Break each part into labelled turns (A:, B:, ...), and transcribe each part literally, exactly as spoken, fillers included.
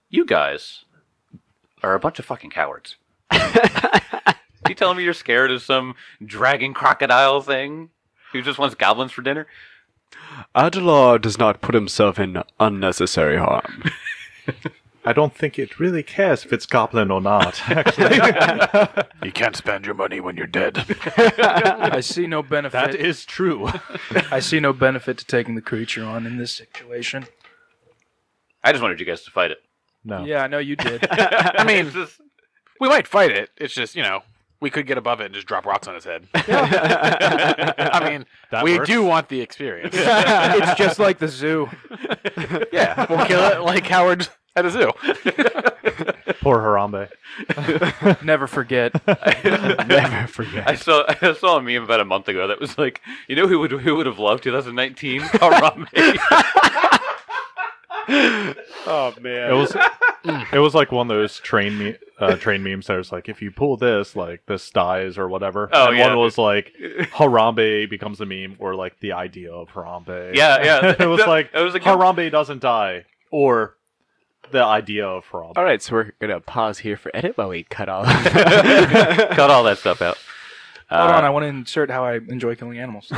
A: you guys are a bunch of fucking cowards. You telling me you're scared of some dragging crocodile thing who just wants goblins for dinner?
B: Adelar does not put himself in unnecessary harm.
C: I don't think it really cares if it's goblin or not, actually.
D: You can't spend your money when you're dead.
E: I see no benefit.
C: That is true.
E: I see no benefit to taking the creature on in this situation.
A: I just wanted you guys to fight it.
C: No.
E: Yeah, I know you did.
D: I mean, we might fight it. It's just, you know, we could get above it and just drop rocks on his head. I mean,
C: That
D: we
C: works.
D: do want the experience.
E: It's just like the zoo.
D: Yeah, we'll kill it like Howard at a zoo.
C: Poor Harambe.
E: Never forget.
B: Never forget.
A: I saw I saw a meme about a month ago that was like, you know who would who would have loved twenty nineteen? Harambe.
B: Oh man.
C: It was it was like one of those train me- uh, train memes that was like, if you pull this, like this dies or whatever.
A: Oh,
C: and
A: yeah.
C: one was like Harambe becomes a meme, or like the idea of Harambe.
A: Yeah, yeah.
C: It was like,
A: it was like
C: Harambe doesn't die, or the idea of Harambe.
B: All right, so we're gonna pause here for edit while we cut all.
A: cut all that stuff out.
E: Hold
A: Uh,
E: on, I want to insert how I enjoy killing animals.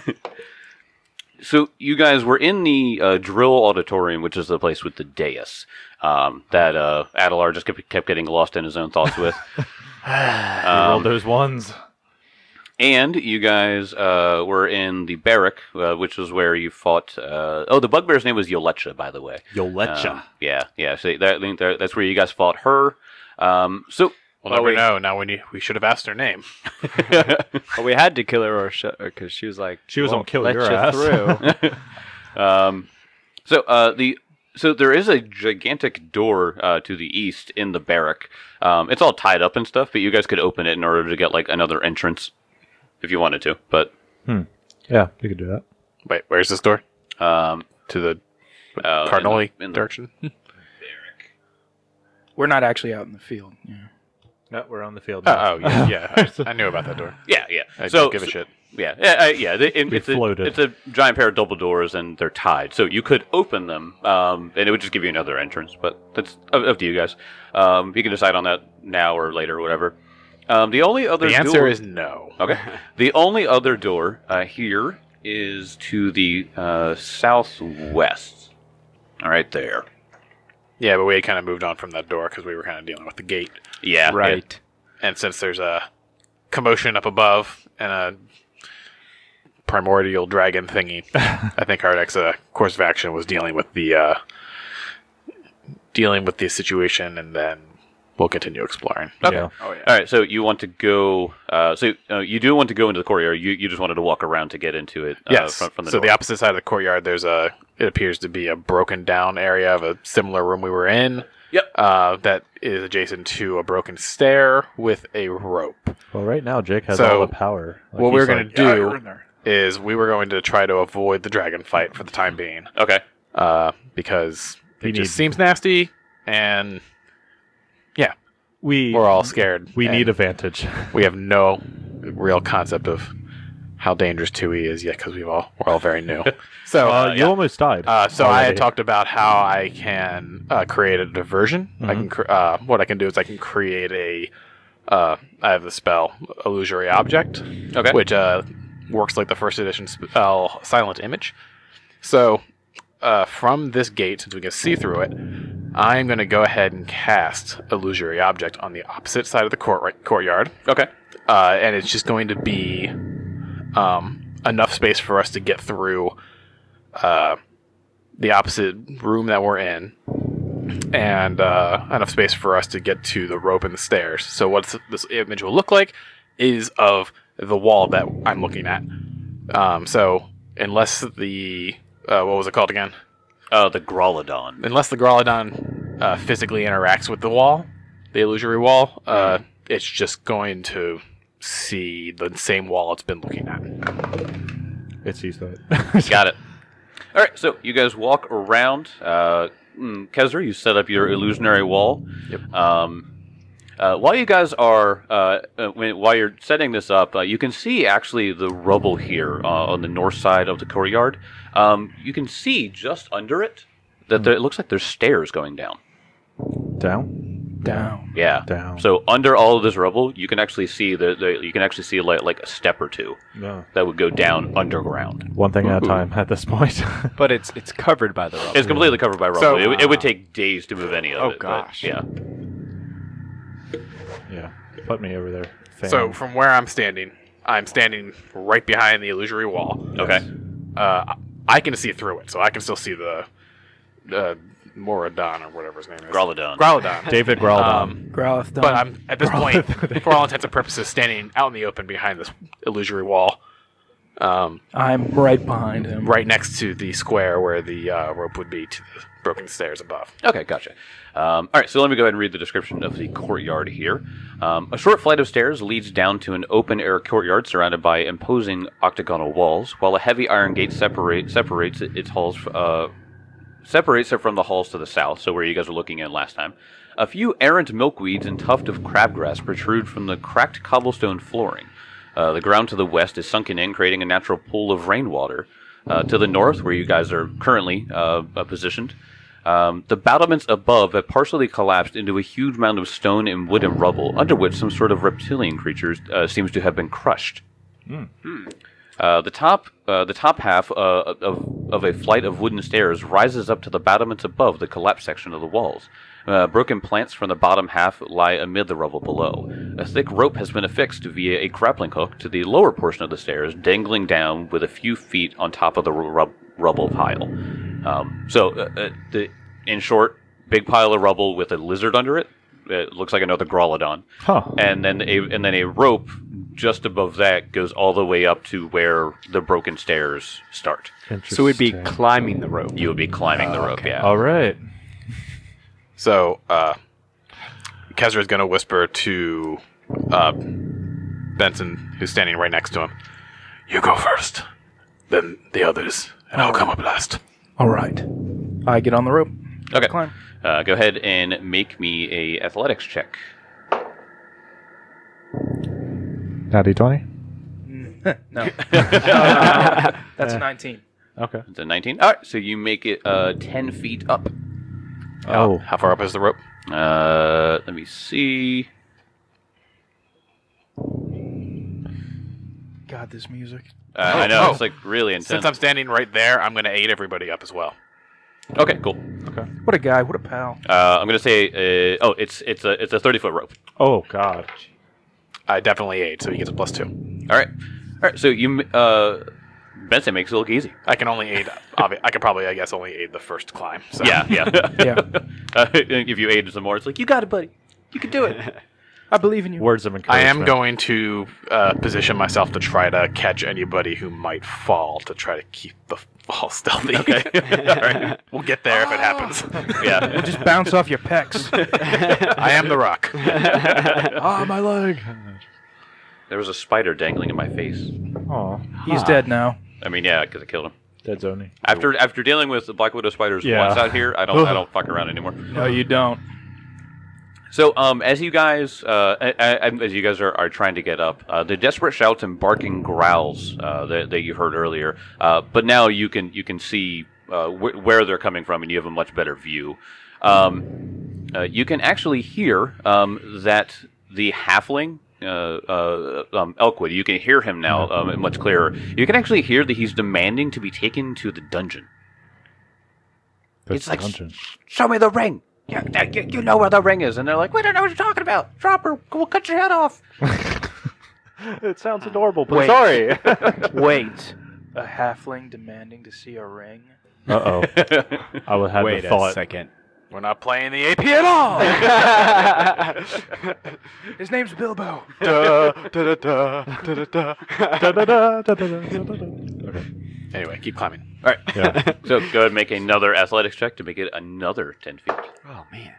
A: So you guys were in the uh, drill auditorium, which is the place with the dais um, that uh, Adelar just kept, kept getting lost in his own thoughts with.
C: Roll
A: um,
C: those ones.
A: and you guys uh, were in the barrack, uh, which was where you fought. Uh, oh, the bugbear's name was Yolecha, by the way.
C: Yolecha.
A: Um, yeah, yeah. So that, that that's where you guys fought her. Um, so
D: We'll
B: Oh,
D: never
B: wait.
D: know. Now we need, we should have asked her name.
B: Well, we had to kill her, or because she was like,
C: She was
B: "Won't
C: gonna kill
B: let
C: your
B: you
C: ass."
B: through."
A: Um, so uh, the so there is a gigantic door uh, to the east in the barrack. Um, it's all tied up and stuff, but you guys could open it in order to get like another entrance if you wanted to. But
C: Yeah, you could do that.
D: Wait, where's this door?
A: um,
D: To the
A: uh,
D: cardinally
A: in the- in the-
D: direction?
E: We're not actually out in the field. Yeah.
C: No, we're on the field.
D: Oh,
C: now.
D: oh, yeah, yeah. I, I knew about that door.
A: yeah, yeah.
D: I
A: so
D: don't give a
A: so-
D: shit.
A: Yeah, yeah, uh, yeah. They, it,
C: We
A: it's, a,
C: floated.
A: it's a giant pair of double doors, and they're tied. So you could open them, um, and it would just give you another entrance. But that's up, up to you guys. Um, you can decide on that now or later, or whatever. Um, the only other
D: The answer
A: door-
D: is no.
A: okay. The only other door uh, here is to the uh, southwest. All right, there.
D: Yeah, but we had kind of moved on from that door because we were kind of dealing with the gate.
A: Yeah,
B: Right.
D: And since there's a commotion up above and a primordial dragon thingy, I think Hardek's uh, course of action was dealing with the uh, dealing with the situation, and then we'll continue exploring.
A: Okay.
C: Yeah.
A: All right, so you want to go? Uh, so uh, you do want to go into the courtyard. You you just wanted to walk around to get into it. Uh,
D: Yes.
A: From, from the
D: so
A: door.
D: the opposite side of the courtyard, there's a. It appears to be a broken down area of a similar room we were in.
A: Yep.
D: Uh, that is adjacent to a broken stair with a rope.
C: Well, right now Jake has
D: So,
C: all the power. Like,
D: what
C: he's
D: we're gonna
C: like,
D: do-
C: "Yeah, you're in there."
D: Is we were going to try to avoid the dragon fight for the time being,
A: Okay.
D: uh, because it
C: We
D: just
C: need-
D: seems nasty, and yeah,
C: We
D: we're all scared.
C: we
D: and
C: need advantage.
D: We have no real concept of how dangerous Tui is yet because we've all we're all very new. So
C: Uh, you
D: yeah.
C: almost died.
D: Uh, so I had
C: already.
D: talked about how I can uh, create a diversion. I can cr- uh, what I can do is I can create a. Uh, I have the spell illusory object,
A: Okay.
D: which uh, works like the first edition spell Silent Image. So uh, from this gate, since we can see through it, I'm going to go ahead and cast illusory object on the opposite side of the court courtyard.
A: Okay.
D: Uh, and it's just going to be um, enough space for us to get through uh, the opposite room that we're in, and uh, enough space for us to get to the rope and the stairs. So what this image will look like is of the wall that I'm looking at. Um, so unless the uh, what was it called again?
A: Uh, the Grolodon.
D: Unless the Grolodon uh, physically interacts with the wall, the illusory wall, uh, it's just going to see the same wall it's been looking at.
C: It sees that.
A: Got it. All right, so you guys walk around. Uh, mm, Kezra, you set up your illusionary wall.
D: Yep.
A: Um, uh, while you guys are, uh, uh, when, while you're setting this up, uh, you can see actually the rubble here uh, on the north side of the courtyard. Um, you can see just under it that there, it looks like there's stairs going down.
C: Down?
E: Down.
A: Yeah.
C: Down.
A: So under all of this rubble, you can actually see the, the you can actually see like like a step or two
C: No.
A: that would go down underground.
C: One thing at a
B: Ooh.
C: time at this point.
B: But it's it's covered by the rubble.
A: It's completely covered by rubble.
D: So-
A: it, would- it would take days to move any of
B: Oh,
A: it. but
B: gosh.
A: yeah.
C: yeah. Put me over there. Fan.
D: So from where I'm standing, I'm standing right behind the illusory wall.
A: Okay.
D: Uh, I can see through it, so I can still see the uh, Moradon or whatever his name is.
A: Growlodon.
D: Growlodon.
C: David Growlodon.
D: Um,
E: Growlithe done.
D: but I'm at this point, for all intents and purposes, standing out in the open behind this illusory wall, um,
E: I'm right behind him.
D: right next to the square where the uh, rope would be to the broken stairs above.
A: Okay, gotcha. Um, all right, so let me go ahead and read the description of the courtyard here. Um, a short flight of stairs leads down to an open-air courtyard surrounded by imposing octagonal walls, while a heavy iron gate separate, separates it- its halls uh, separates it from the halls to the south, so where you guys were looking in last time. A few errant milkweeds and tuft of crabgrass protrude from the cracked cobblestone flooring. Uh, the ground to the west is sunken in, creating a natural pool of rainwater. Uh, to the north, where you guys are currently uh, uh, positioned, um, the battlements above have partially collapsed into a huge mound of stone and wood and rubble, under which some sort of reptilian creature uh, seems to have been crushed. Uh, the top, uh, the top half uh, of, of a flight of wooden stairs rises up to the battlements above the collapsed section of the walls. Uh, broken plants from the bottom half lie amid the rubble below. A thick rope has been affixed via a grappling hook to the lower portion of the stairs, dangling down with a few feet on top of the rub- rubble pile. Um, so, uh, uh, the, in short, big pile of rubble with a lizard under it. It looks like another Growlodon.
C: Huh.
A: And then a and then a rope just above that goes all the way up to where the broken stairs start.
B: So we'd be
C: Interesting.
B: climbing the rope.
A: You would be climbing the rope, yeah.
C: All right.
D: So, uh, Kezra is going to whisper to uh, Benson, who's standing right next to him. You go first, then the others, and I'll come up last.
E: All right. I get on the rope.
A: Okay.
E: Climb.
A: Uh, go ahead and make me a athletics check.
C: Natty twenty?
E: No. That's a nineteen.
C: Okay.
A: It's a nineteen. All right, so you make it uh, ten feet up.
C: Oh.
D: How far up is the rope?
A: Uh, let me see.
E: God, this music.
A: Uh, I know
D: oh.
A: it's like really intense.
D: Since I'm standing right there, I'm going to aid everybody up as well.
A: Okay, cool.
E: What a guy. What a pal.
A: Uh, I'm gonna say. Uh, oh, it's it's a it's a thirty foot rope.
C: Oh, God.
D: I definitely aid, so he gets a plus two.
A: All right, all right. So you uh, Benson makes it look easy.
D: I can only aid. obvi- I could probably, I guess, only aid the first climb. So.
A: Yeah, yeah.
E: Yeah.
A: uh, if you aid some more, it's like you got it, buddy. You can do it.
E: I believe in you.
C: Words of
D: I
C: encouragement.
D: am going to uh, position myself to try to catch anybody who might fall to try to keep the fall stealthy.
A: Okay. All right.
D: We'll get there if it happens.
A: Yeah.
E: Just bounce off your pecs.
D: I am the rock.
C: Ah, my leg.
A: There was a spider dangling in my face.
C: Oh.
E: He's dead now.
A: I mean, yeah, because I killed him.
C: Dead zony.
A: After after dealing with the Black Widow spiders
C: Yeah.
A: once out here, I don't I don't fuck around anymore.
E: No, you don't.
A: So, um, as you guys, uh, a- a- as you guys are, are trying to get up, uh, the desperate shouts and barking growls uh, that, that you heard earlier, uh, but now you can you can see uh, wh- where they're coming from, and you have a much better view. Um, uh, you can actually hear um, that the halfling, uh, uh, um, Elkwood, you can hear him now um, much clearer. You can actually hear that he's demanding to be taken to the dungeon.
C: That's
A: It's like,
C: dungeon.
A: Show me the ring. Yeah, you, you know where the ring is. And they're like, we don't know what you're talking about. Drop her. We'll cut your head off.
C: It sounds adorable, but
E: Wait.
C: sorry.
E: Wait. A halfling demanding to see a ring?
C: Uh-oh. I would have
B: Wait
C: the
B: a
C: thought.
B: second.
D: We're not playing the A P at all.
E: His name's Bilbo.
B: Da, da, da, da, da, da, da.
C: Okay.
D: Anyway, keep climbing.
A: All right.
C: Yeah.
A: So go ahead and make another athletics check to make it another ten feet.
B: Oh man.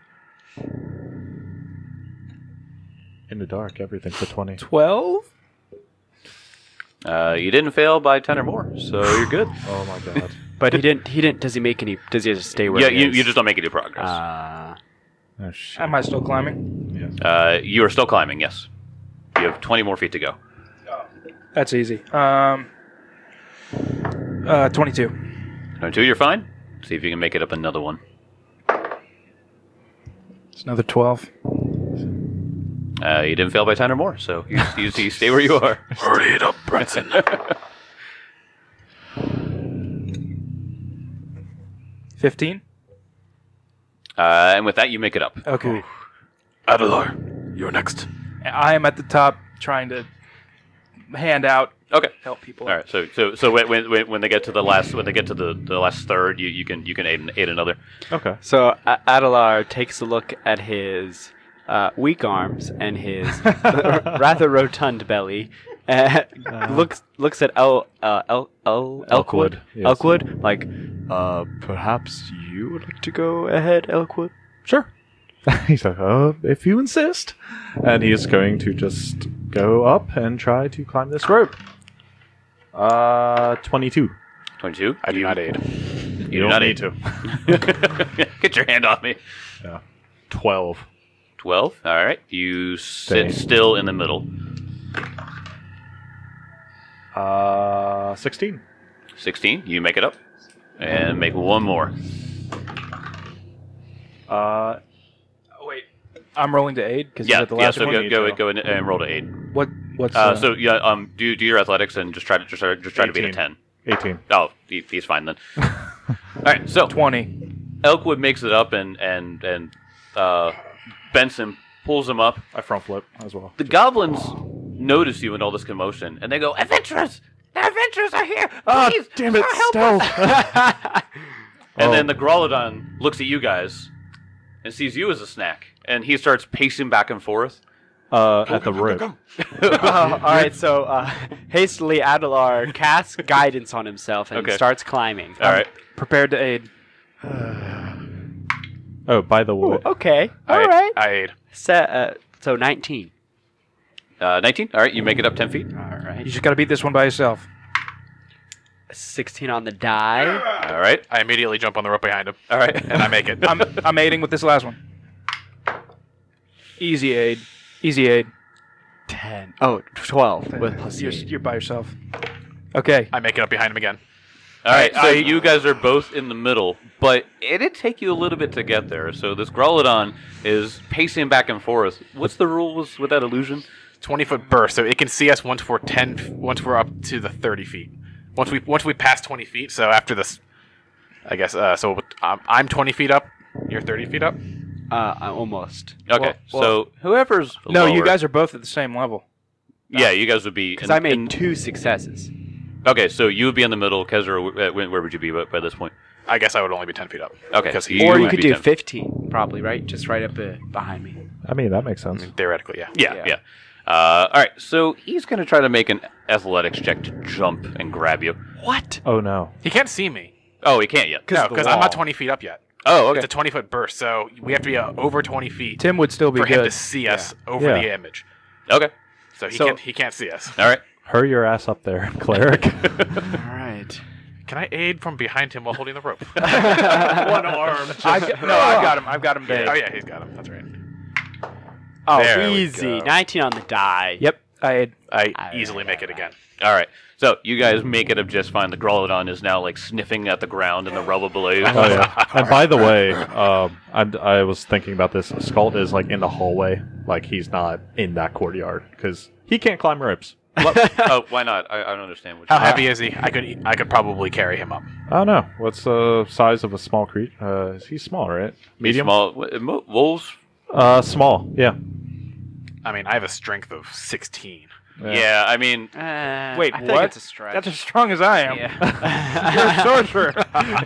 C: In the dark, everything's a twenty.
E: Twelve?
A: Uh, you didn't fail by ten or more, so you're good.
C: Oh my god.
B: But he didn't. He didn't. Does he make any? Does he just stay where?
A: yeah,
B: he
A: you,
B: is?
A: you just don't make any progress.
B: Uh,
C: Oh shit.
E: Am I still climbing?
C: Yes.
A: Uh, you are still climbing, yes. You have twenty more feet to go.
E: That's easy. Um, uh, twenty-two.
A: twenty-two, you're fine. See if you can make it up another one.
C: It's
E: Another twelve.
A: Uh, you didn't fail by ten or more, so you, you, you stay where you are.
D: Hurry it up, Bretson.
E: Fifteen.
A: Uh, and with that, you make it up.
E: Okay.
D: Adelar, you're next.
E: I am at the top trying to hand out,
A: Okay.
E: help people.
A: All right. So so so when when when they get to the last when they get to the, the last third, you, you can you can aid, aid another.
C: Okay.
B: So A- Adelar takes a look at his uh, weak arms and his rather rotund belly. Uh, looks looks at El uh, El El Elkwood.
C: Elkwood, yes.
B: Elkwood, like, uh, perhaps you would like to go ahead, Elkwood.
C: Sure. He's like, uh, if you insist. And he's going to just go up and try to climb this rope. Uh, twenty-two.
A: Twenty-two.
D: I do not aid.
A: You,
C: You
A: do not aid.
C: to.
A: Get your hand off me.
C: Yeah. twelve.
A: Twelve. All right. You sit
C: Stay.
A: still in the middle.
C: Uh, sixteen.
A: Sixteen. You make it up, and make one more.
C: Uh,
E: Oh, wait. I'm rolling to aid because
A: Yeah.
E: you got the
A: Yeah.
E: last
A: So
E: one.
A: go
C: need
A: go,
C: to.
A: go in and roll to eight.
E: What? What's?
A: Uh,
E: Uh,
A: so yeah. Um. Do do your athletics and just try to just try, just try to beat a
C: eighteen.
A: ten.
C: eighteen.
A: Oh, he, he's fine then. All right. So
E: twenty.
A: Elkwood makes it up, and and and uh, Benson pulls him up.
C: I front flip as well.
A: The goblins notice you in all this commotion, and they go, "Adventurers! The adventurers are here! Please,
C: damn it,
A: help us!"
C: stealth.
A: And
C: Oh.
A: then the Growlodon looks at you guys and sees you as a snack, and he starts pacing back and forth.
C: Uh, at the rope.
B: all right, so uh, hastily Adelar casts guidance on himself and
A: Okay.
B: starts climbing.
A: All right.
E: Prepared to aid.
C: Oh, by the way.
B: Okay, all
D: I,
B: right.
D: I aid.
B: Set, uh, so nineteen.
A: Uh, nineteen. All right, you make it up ten feet.
B: All right.
E: You just got to beat this one by yourself.
B: sixteen on the die.
A: All right.
D: I immediately jump on the rope behind him,
A: All right.
D: and I make it.
E: I'm I'm aiding with this last one. Easy aid. Easy aid.
B: ten. Oh, twelve with plus
E: You're,
B: eight.
E: you're by yourself. Okay.
D: I make it up behind him again.
A: All right, so
E: I-
A: you guys are both in the middle, but it'd take you a little bit to get there. So this Growlodon is pacing back and forth. What's the rules with that illusion?
D: twenty foot burst, so it can see us once we're ten, f- once we're up to the thirty feet. Once we once we pass twenty feet. So after this, I guess. Uh, so um, I'm twenty feet up. You're thirty feet up.
B: Uh, almost.
A: Okay,
E: Well-
A: so whoever's
E: No, you
A: lower-
E: guys are both at the same level.
A: yeah, you guys would be
B: Because
A: in-
B: I made
A: in-
B: two successes.
A: Okay, so you would be in the middle. Kezra, uh, where where would you be by, by this point?
D: I guess I would only be ten feet up.
A: Okay,
D: Because
A: you
D: he,
B: Or
A: would
B: you could
A: be
B: do
A: ten.
B: fifteen, probably, right? Just right up uh, behind me.
C: I mean, that makes sense.
D: theoretically, yeah.
A: Yeah,
B: Yeah.
A: yeah. Uh, all right, so he's going to try to make an athletics check to jump and grab you.
B: What?
C: Oh, no.
D: He can't see me.
A: Oh, he can't yet.
D: No,
B: of the
D: because I'm
B: wall.
D: not twenty feet up yet.
A: Oh, okay.
D: It's a twenty foot burst, so we have to be uh, over twenty feet
E: Tim would still be
D: for
E: good.
D: him to see us over
C: Yeah.
D: the image.
A: Okay.
D: So he
B: So-
D: can't he can't see us.
A: All right.
C: Hurry your ass up there, cleric.
B: All right.
D: Can I aid from behind him while holding the rope?
E: One arm. I got, no, I've got him. I've got him dead.
D: Oh yeah, he's got him. That's right.
B: Oh,
D: There we
B: easy.
D: go.
B: nineteen on the die.
E: Yep. I aid.
D: I
B: I-
D: easily make it again.
A: All right. So you guys make it up just fine. The Growlodon is now like sniffing at the ground in the rubble below you.
C: Oh yeah. And by the way, um, I, I was thinking about this. Scald is like in the hallway, like he's not in that courtyard because he can't climb ropes.
A: Oh, why not? I, I don't understand what.
D: How
A: you
D: heavy is he? I could I could probably carry him up.
C: I don't know. What's the size of a small creature? Uh, he's small, right? Medium.
A: Small what, mo- wolves.
C: Uh, small. Yeah.
D: I mean, I have a strength of sixteen.
A: Yeah. I mean,
B: Uh,
E: Wait,
B: I think
E: what?
B: it's a stretch.
E: That's as strong as I am.
B: Yeah.
E: You're a sorcerer.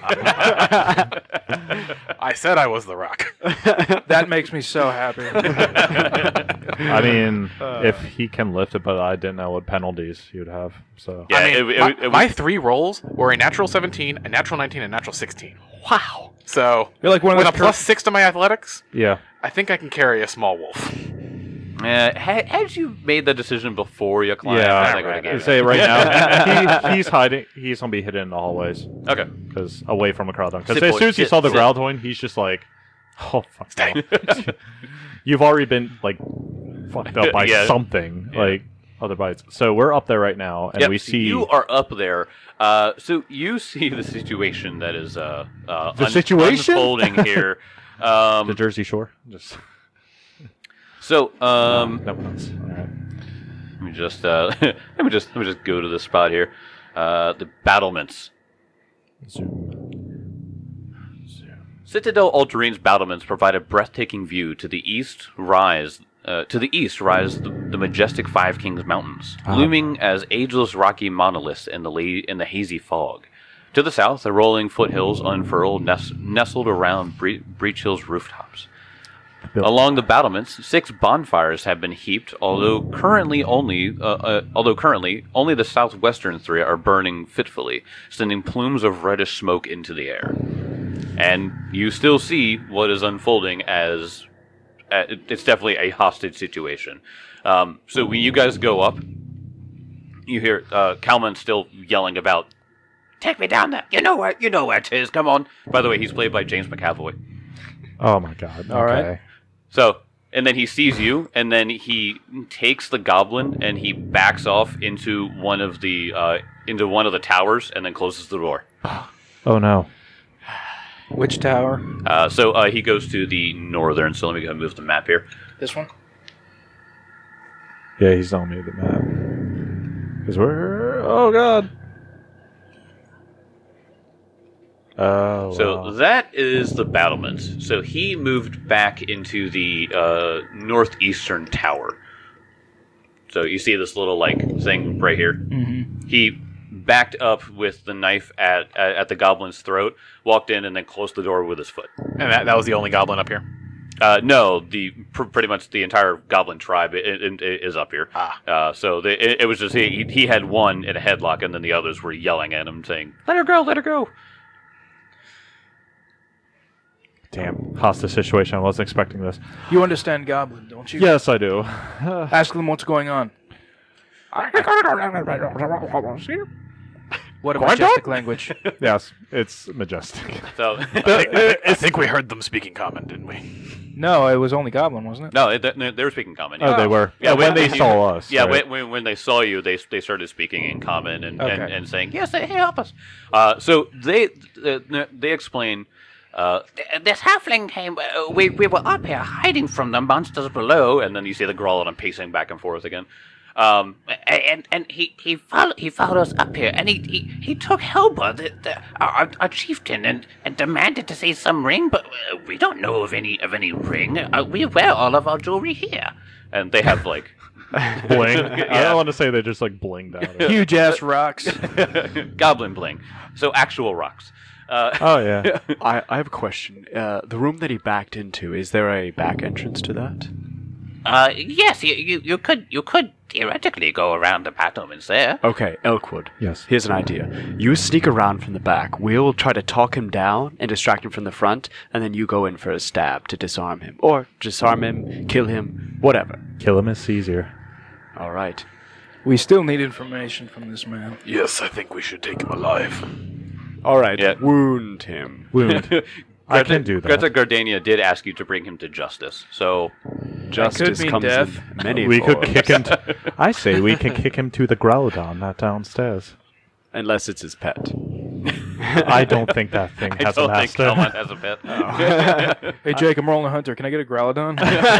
D: I said I was the rock.
E: That makes me so happy.
C: I mean, if he can lift it, but I didn't know what penalties he would have. So
A: yeah.
D: I mean,
A: it, it,
D: my,
A: it was-
D: my three rolls were a natural seventeen, a natural nineteen, and a natural sixteen.
B: Wow.
D: So
E: You're like one of
D: with
E: those
D: a plus six to my athletics,
C: yeah.
D: I think I can carry a small wolf.
A: Uh, had, had you made the decision before you climbed,
C: Yeah,
A: I think I
D: right,
A: would
C: I
A: have
C: say right now, he, he's hiding. He's gonna be hidden in the hallways
A: Okay.
C: because away from a Growlithe. Because
A: Sit,
C: as
A: boy,
C: soon as he
A: sit,
C: saw the
A: sit.
C: Growlithe, he's just like, "Oh fuck, no." You've already been like fucked up by
A: Yeah.
C: something.
A: Yeah.
C: Like other bites. So we're up there right now, and
A: Yep,
C: we
A: so
C: see
A: you are up there. Uh, so you see the situation that is uh, uh,
C: The situation?
A: unfolding here. Um,
C: the Jersey Shore. Just
A: so um,
C: no one else. All right.
A: let me just uh, let me just let me just go to the spot here. Uh, the battlements.
C: Zoom. Zoom.
A: Citadel Ultramarines battlements provide a breathtaking view. To the east rise uh, to the east rise the, the majestic Five Kings Mountains,
C: Ah.
A: looming as ageless rocky monoliths in the la- in the hazy fog. To the south, the rolling foothills unfurled, nest- nestled around Bre- Breach Hill's rooftops.
C: Built-
A: Along the battlements, six bonfires have been heaped, although currently only uh, uh, although currently only the southwestern three are burning fitfully, sending plumes of reddish smoke into the air. And you still see what is unfolding as uh, it- it's definitely a hostage situation. Um, so when you guys go up, you hear uh, Kalman still yelling about, "Take me down there! You know where you know where it is. Come on!" By the way, he's played by James McAvoy.
C: Oh my God.
E: All
C: okay.
E: right.
A: So, and then he sees you, and then he takes the goblin and he backs off into one of the uh, into one of the towers, and then closes the door.
C: Oh no.
E: Which tower?
A: Uh, so uh, he goes to the northern. So let me go and move the map here.
E: This one?
C: Yeah, he's on me the map. Because we're oh God. Oh.
A: So
C: wow.
A: that is the battlements. So he moved back into the uh, northeastern tower. So you see this little like thing right here.
E: Mm-hmm.
A: He backed up with the knife at, at at the goblin's throat, walked in, and then closed the door with his foot.
D: And that, that was the only goblin up here.
A: Uh, no, the pr- pretty much the entire goblin tribe i i i- is up here.
D: Ah.
A: Uh, so the, it, it was just he, he had one in a headlock, and then the others were yelling at him, saying, "Let her go, let her go."
C: Damn. Hostage situation. I wasn't expecting this.
E: You understand Goblin, don't you?
C: Yes, I do.
E: Ask them what's going on. What a majestic language.
C: Yes, it's majestic.
A: So
D: I think, I, think, I think we heard them speaking common, didn't we?
E: No, it was only Goblin, wasn't it?
A: no, they, they were speaking common.
C: Oh, they were. Yeah, when, they
A: you-
C: saw us.
A: Yeah,
C: right?
A: when, when when they saw you, they they started speaking in common and, and,
E: Okay.
A: and saying, "Yes, they help us." Uh, so they uh, they explain. Uh, this halfling came. Uh, we we were up here hiding from the monsters below, and then you see the Grollon pacing back and forth again. Um, and and he he followed he followed us up here, and he he, he took Helba, the, the our, our chieftain, and, and demanded to see some ring, but uh, we don't know of any of any ring. Uh, we wear all of our jewelry here, and they have like
C: bling. I don't want to say they just like blinged out.
E: Huge ass rocks.
A: goblin bling, so actual rocks. Uh,
C: Oh yeah.
B: I, I have a question. Uh, the room that he backed into, is there a back entrance to that?
A: uh, yes, you, you you could you could theoretically go around the battlements there.
B: Okay, Elkwood.
C: Yes.
B: Here's an idea. You sneak around from the back. We'll try to talk him down and distract him from the front, and then you go in for a stab to disarm him. Or disarm him, kill him, whatever.
C: Kill him is easier.
B: All right.
E: We still need information from this man.
D: Yes, I think we should take him alive.
B: All right.
A: Yeah.
B: Wound him.
C: Wound. I can do that.
A: Greta Gardania did ask you to bring him to justice, so
B: Justice
E: mean
B: comes
E: death.
B: in many
C: we could
B: forms.
C: kick him. To, I say we can kick him to the Groudon, that downstairs.
B: Unless it's his pet.
C: I don't think that thing
A: I
C: has a
A: don't think
C: master.
A: Kelman has a pet.
E: Hey, Jake, I'm rolling a hunter. Can I get a Growlodon?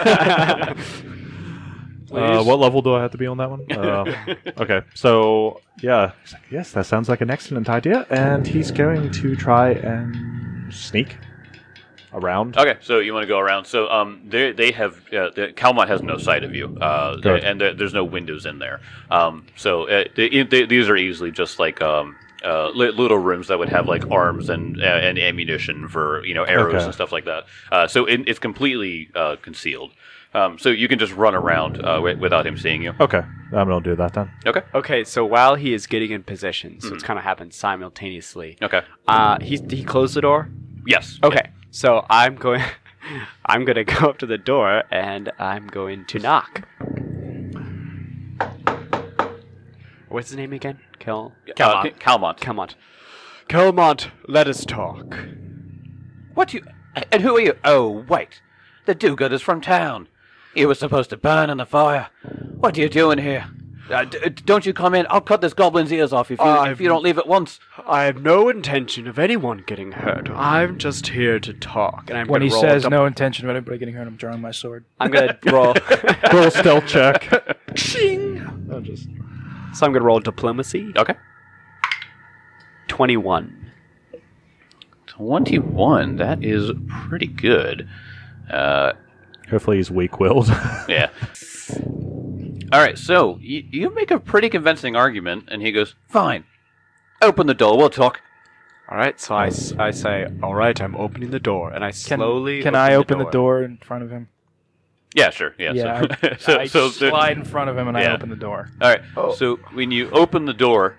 C: Uh, what level do I have to be on that one? Uh, okay, so yeah, he's like, yes, that sounds like an excellent idea, and he's going to try and sneak around.
A: Okay, so you want to go around. So um, they they have uh, the, Calmont has no sight of you, uh,
C: Good.
A: and there, there's no windows in there. Um, so uh, they, they, these are easily just like um, uh, li- little rooms that would have like arms and uh, and ammunition for you know arrows
C: Okay.
A: and stuff like that. Uh, so it, it's completely uh, concealed. Um, so you can just run around uh, wi- without him seeing you.
C: Okay, I'm gonna do that then.
A: Okay.
B: Okay, so while he is getting in position, so it's kind of happened simultaneously.
A: Okay.
B: Uh, he he closed the door.
A: Yes.
B: Okay, so I'm going. I'm gonna go up to the door and I'm going to knock. What's his name again? Kel.
A: Uh, Calmont.
B: Calmont. Calmont, let us talk.
A: What you? And who are you? Oh, wait. The do-gooders from town. You were supposed to burn in the fire. What are you doing here? Uh, d- don't you come in. I'll cut this goblin's ears off if you,
B: Uh,
A: if you don't leave at once.
B: I have no intention of anyone getting hurt. I'm just here to talk. And I'm
E: When he
B: gonna roll
E: says
B: dip-
E: no intention of anybody getting hurt, I'm drawing my sword.
B: I'm gonna roll.
C: Roll a stealth check. Oh, just
B: So I'm gonna roll diplomacy.
A: Okay.
B: Twenty-one.
A: twenty-one. That is pretty good. Uh,
C: hopefully he's weak-willed.
A: yeah. All right, so y- you make a pretty convincing argument, and he goes, fine. Open the door, we'll talk.
B: All right. So I, s- I say, all right. I'm opening the door, and I
E: Can,
B: slowly.
E: can I open the door in front of him?
A: Yeah, sure. Yeah.
E: Yeah,
A: so,
E: I,
A: so,
E: I
A: so the-
E: slide in front of him and
A: Yeah.
E: I open the door.
A: all right. So when you open the door,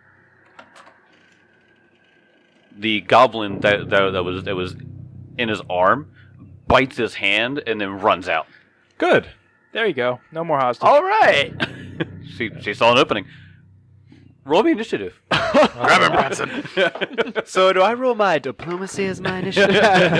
A: the goblin that, that that was that was in his arm bites his hand and then runs out.
C: Good.
E: There you go. No more hostage.
B: All right.
A: she she saw an opening. Roll me initiative.
D: Grab him, Branson.
B: So do I roll my diplomacy as my initiative?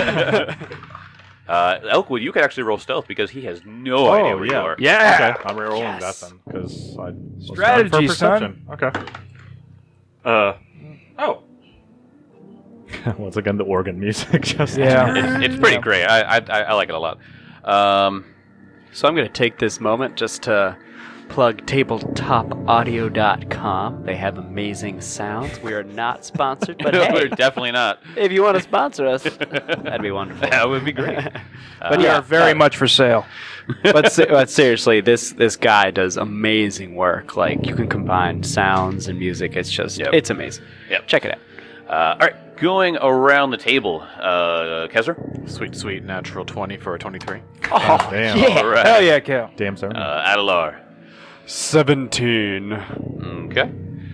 A: Uh, Elkwood, you could actually roll stealth because he has no idea where you are.
D: Yeah.
C: Okay, I'm re-rolling
B: Yes.
C: that then because I was
E: Strategy,
C: going for
E: son.
C: perception. Okay. Uh. Oh. Once again, the organ music just.
E: Yeah.
A: It's, it's pretty great. I, I I I like it a lot. Um,
B: So I'm going to take this moment just to plug tabletop audio dot com. They have amazing sounds. We are not sponsored, but
A: we're
B: hey,
A: definitely not.
B: if you want to sponsor us, that'd be wonderful.
A: That would be great.
E: But
A: Uh,
E: yeah, very much for sale.
B: but, se- but seriously, this this guy does amazing work. Like, you can combine sounds and music. It's just,
A: Yep.
B: it's amazing.
A: Yep.
B: Check it out.
A: Uh, all right, going around the table, uh, Kezra.
D: Sweet, sweet, natural twenty for a twenty-three.
C: Oh, damn.
B: yeah.
A: All right.
E: Hell yeah, Cal.
C: Damn, sir.
A: Uh, Adelar.
B: seventeen.
A: Okay.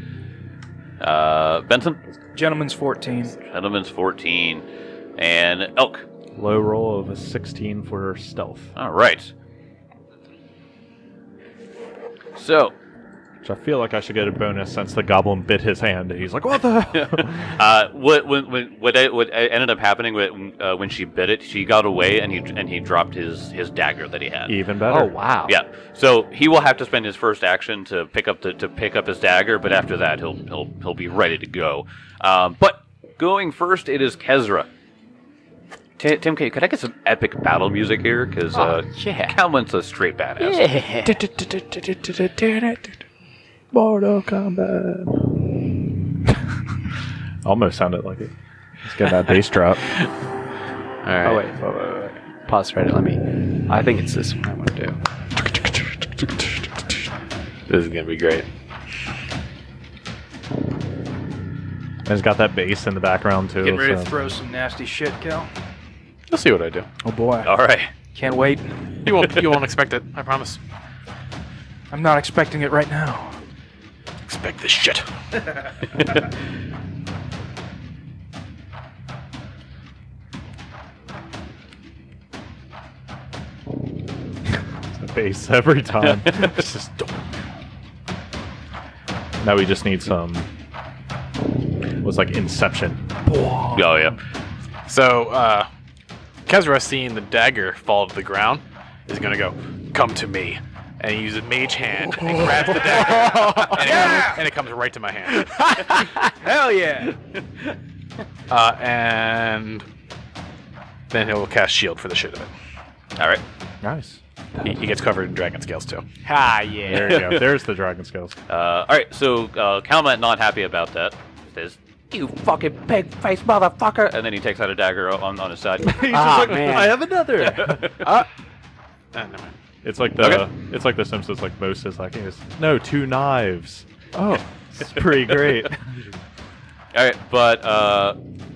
A: Uh, Benson.
E: Gentleman's fourteen.
A: Gentleman's fourteen, and Elk.
C: Low roll of a sixteen for stealth,
A: All right. So,
C: which I feel like I should get a bonus since the goblin bit his hand. And he's like, "What the?"
A: uh, what when, when, what I- what ended up happening when, uh, when she bit it, she got away, and he and he dropped his, his dagger that he had.
C: Even better.
B: Oh, wow.
A: Yeah. So he will have to spend his first action to pick up the to pick up his dagger, but after that he'll he'll he'll be ready to go. Um, but going first, it is Kezra. T- Tim K, could I get some epic battle music here? Because uh,
B: yeah.
A: Calvin's a straight badass.
B: Yeah.
E: Mortal Kombat.
C: Almost sounded like it. Let's get that bass drop.
A: All right.
B: Oh, wait, wait, wait, wait. Pause Reddit. Let me. I think it's this one I want to do.
D: This is gonna be great.
C: And it's got that bass in the background too.
E: Getting ready to
C: so-
E: throw some nasty shit, Cal.
D: You'll see what I do.
E: Oh boy.
A: All right.
E: Can't wait.
D: You won't. You won't expect it. I promise.
E: I'm not expecting it right now.
D: Expect this shit.
C: the bass every time. It's just. Now we just need some. It was like Inception.
A: Oh yeah.
D: So, uh, Kezra, seeing the dagger fall to the ground, is gonna go, "Come to me," and he uses Mage Hand and grabs the dagger, and, it comes, and it comes right to my hand.
E: Hell yeah.
D: Uh, and then he'll cast Shield for the shit of it.
A: All right.
C: Nice.
D: He, he gets covered in dragon scales too.
B: Ah, yeah.
C: There you go. There's the dragon skills.
A: Uh, all right. So uh, Calmat not happy about that. Says, "You fucking pig-faced motherfucker!" And then he takes out a dagger on, on his side.
C: He's
B: Ah,
C: just like,
B: man.
C: I have another.
D: Uh, never mind.
C: It's like the
A: Okay.
C: it's like the Simpsons. Like most is like is no two knives. Oh, it's pretty great.
A: All right, but uh,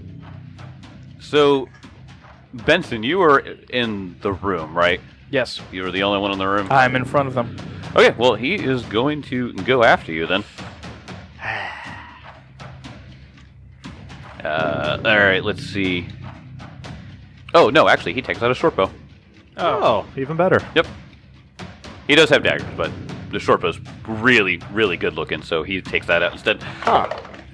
A: so Benson, you were in the room, right?
E: Yes.
A: You were the only one in the room.
E: I'm in front of them.
A: Okay, well he is going to go after you then. Uh, all right, let's see. Oh no, actually, he takes out a short bow.
C: Oh, even better.
A: Yep. He does have daggers, but the short bow's really, really good looking, so he takes that out instead.
B: Huh.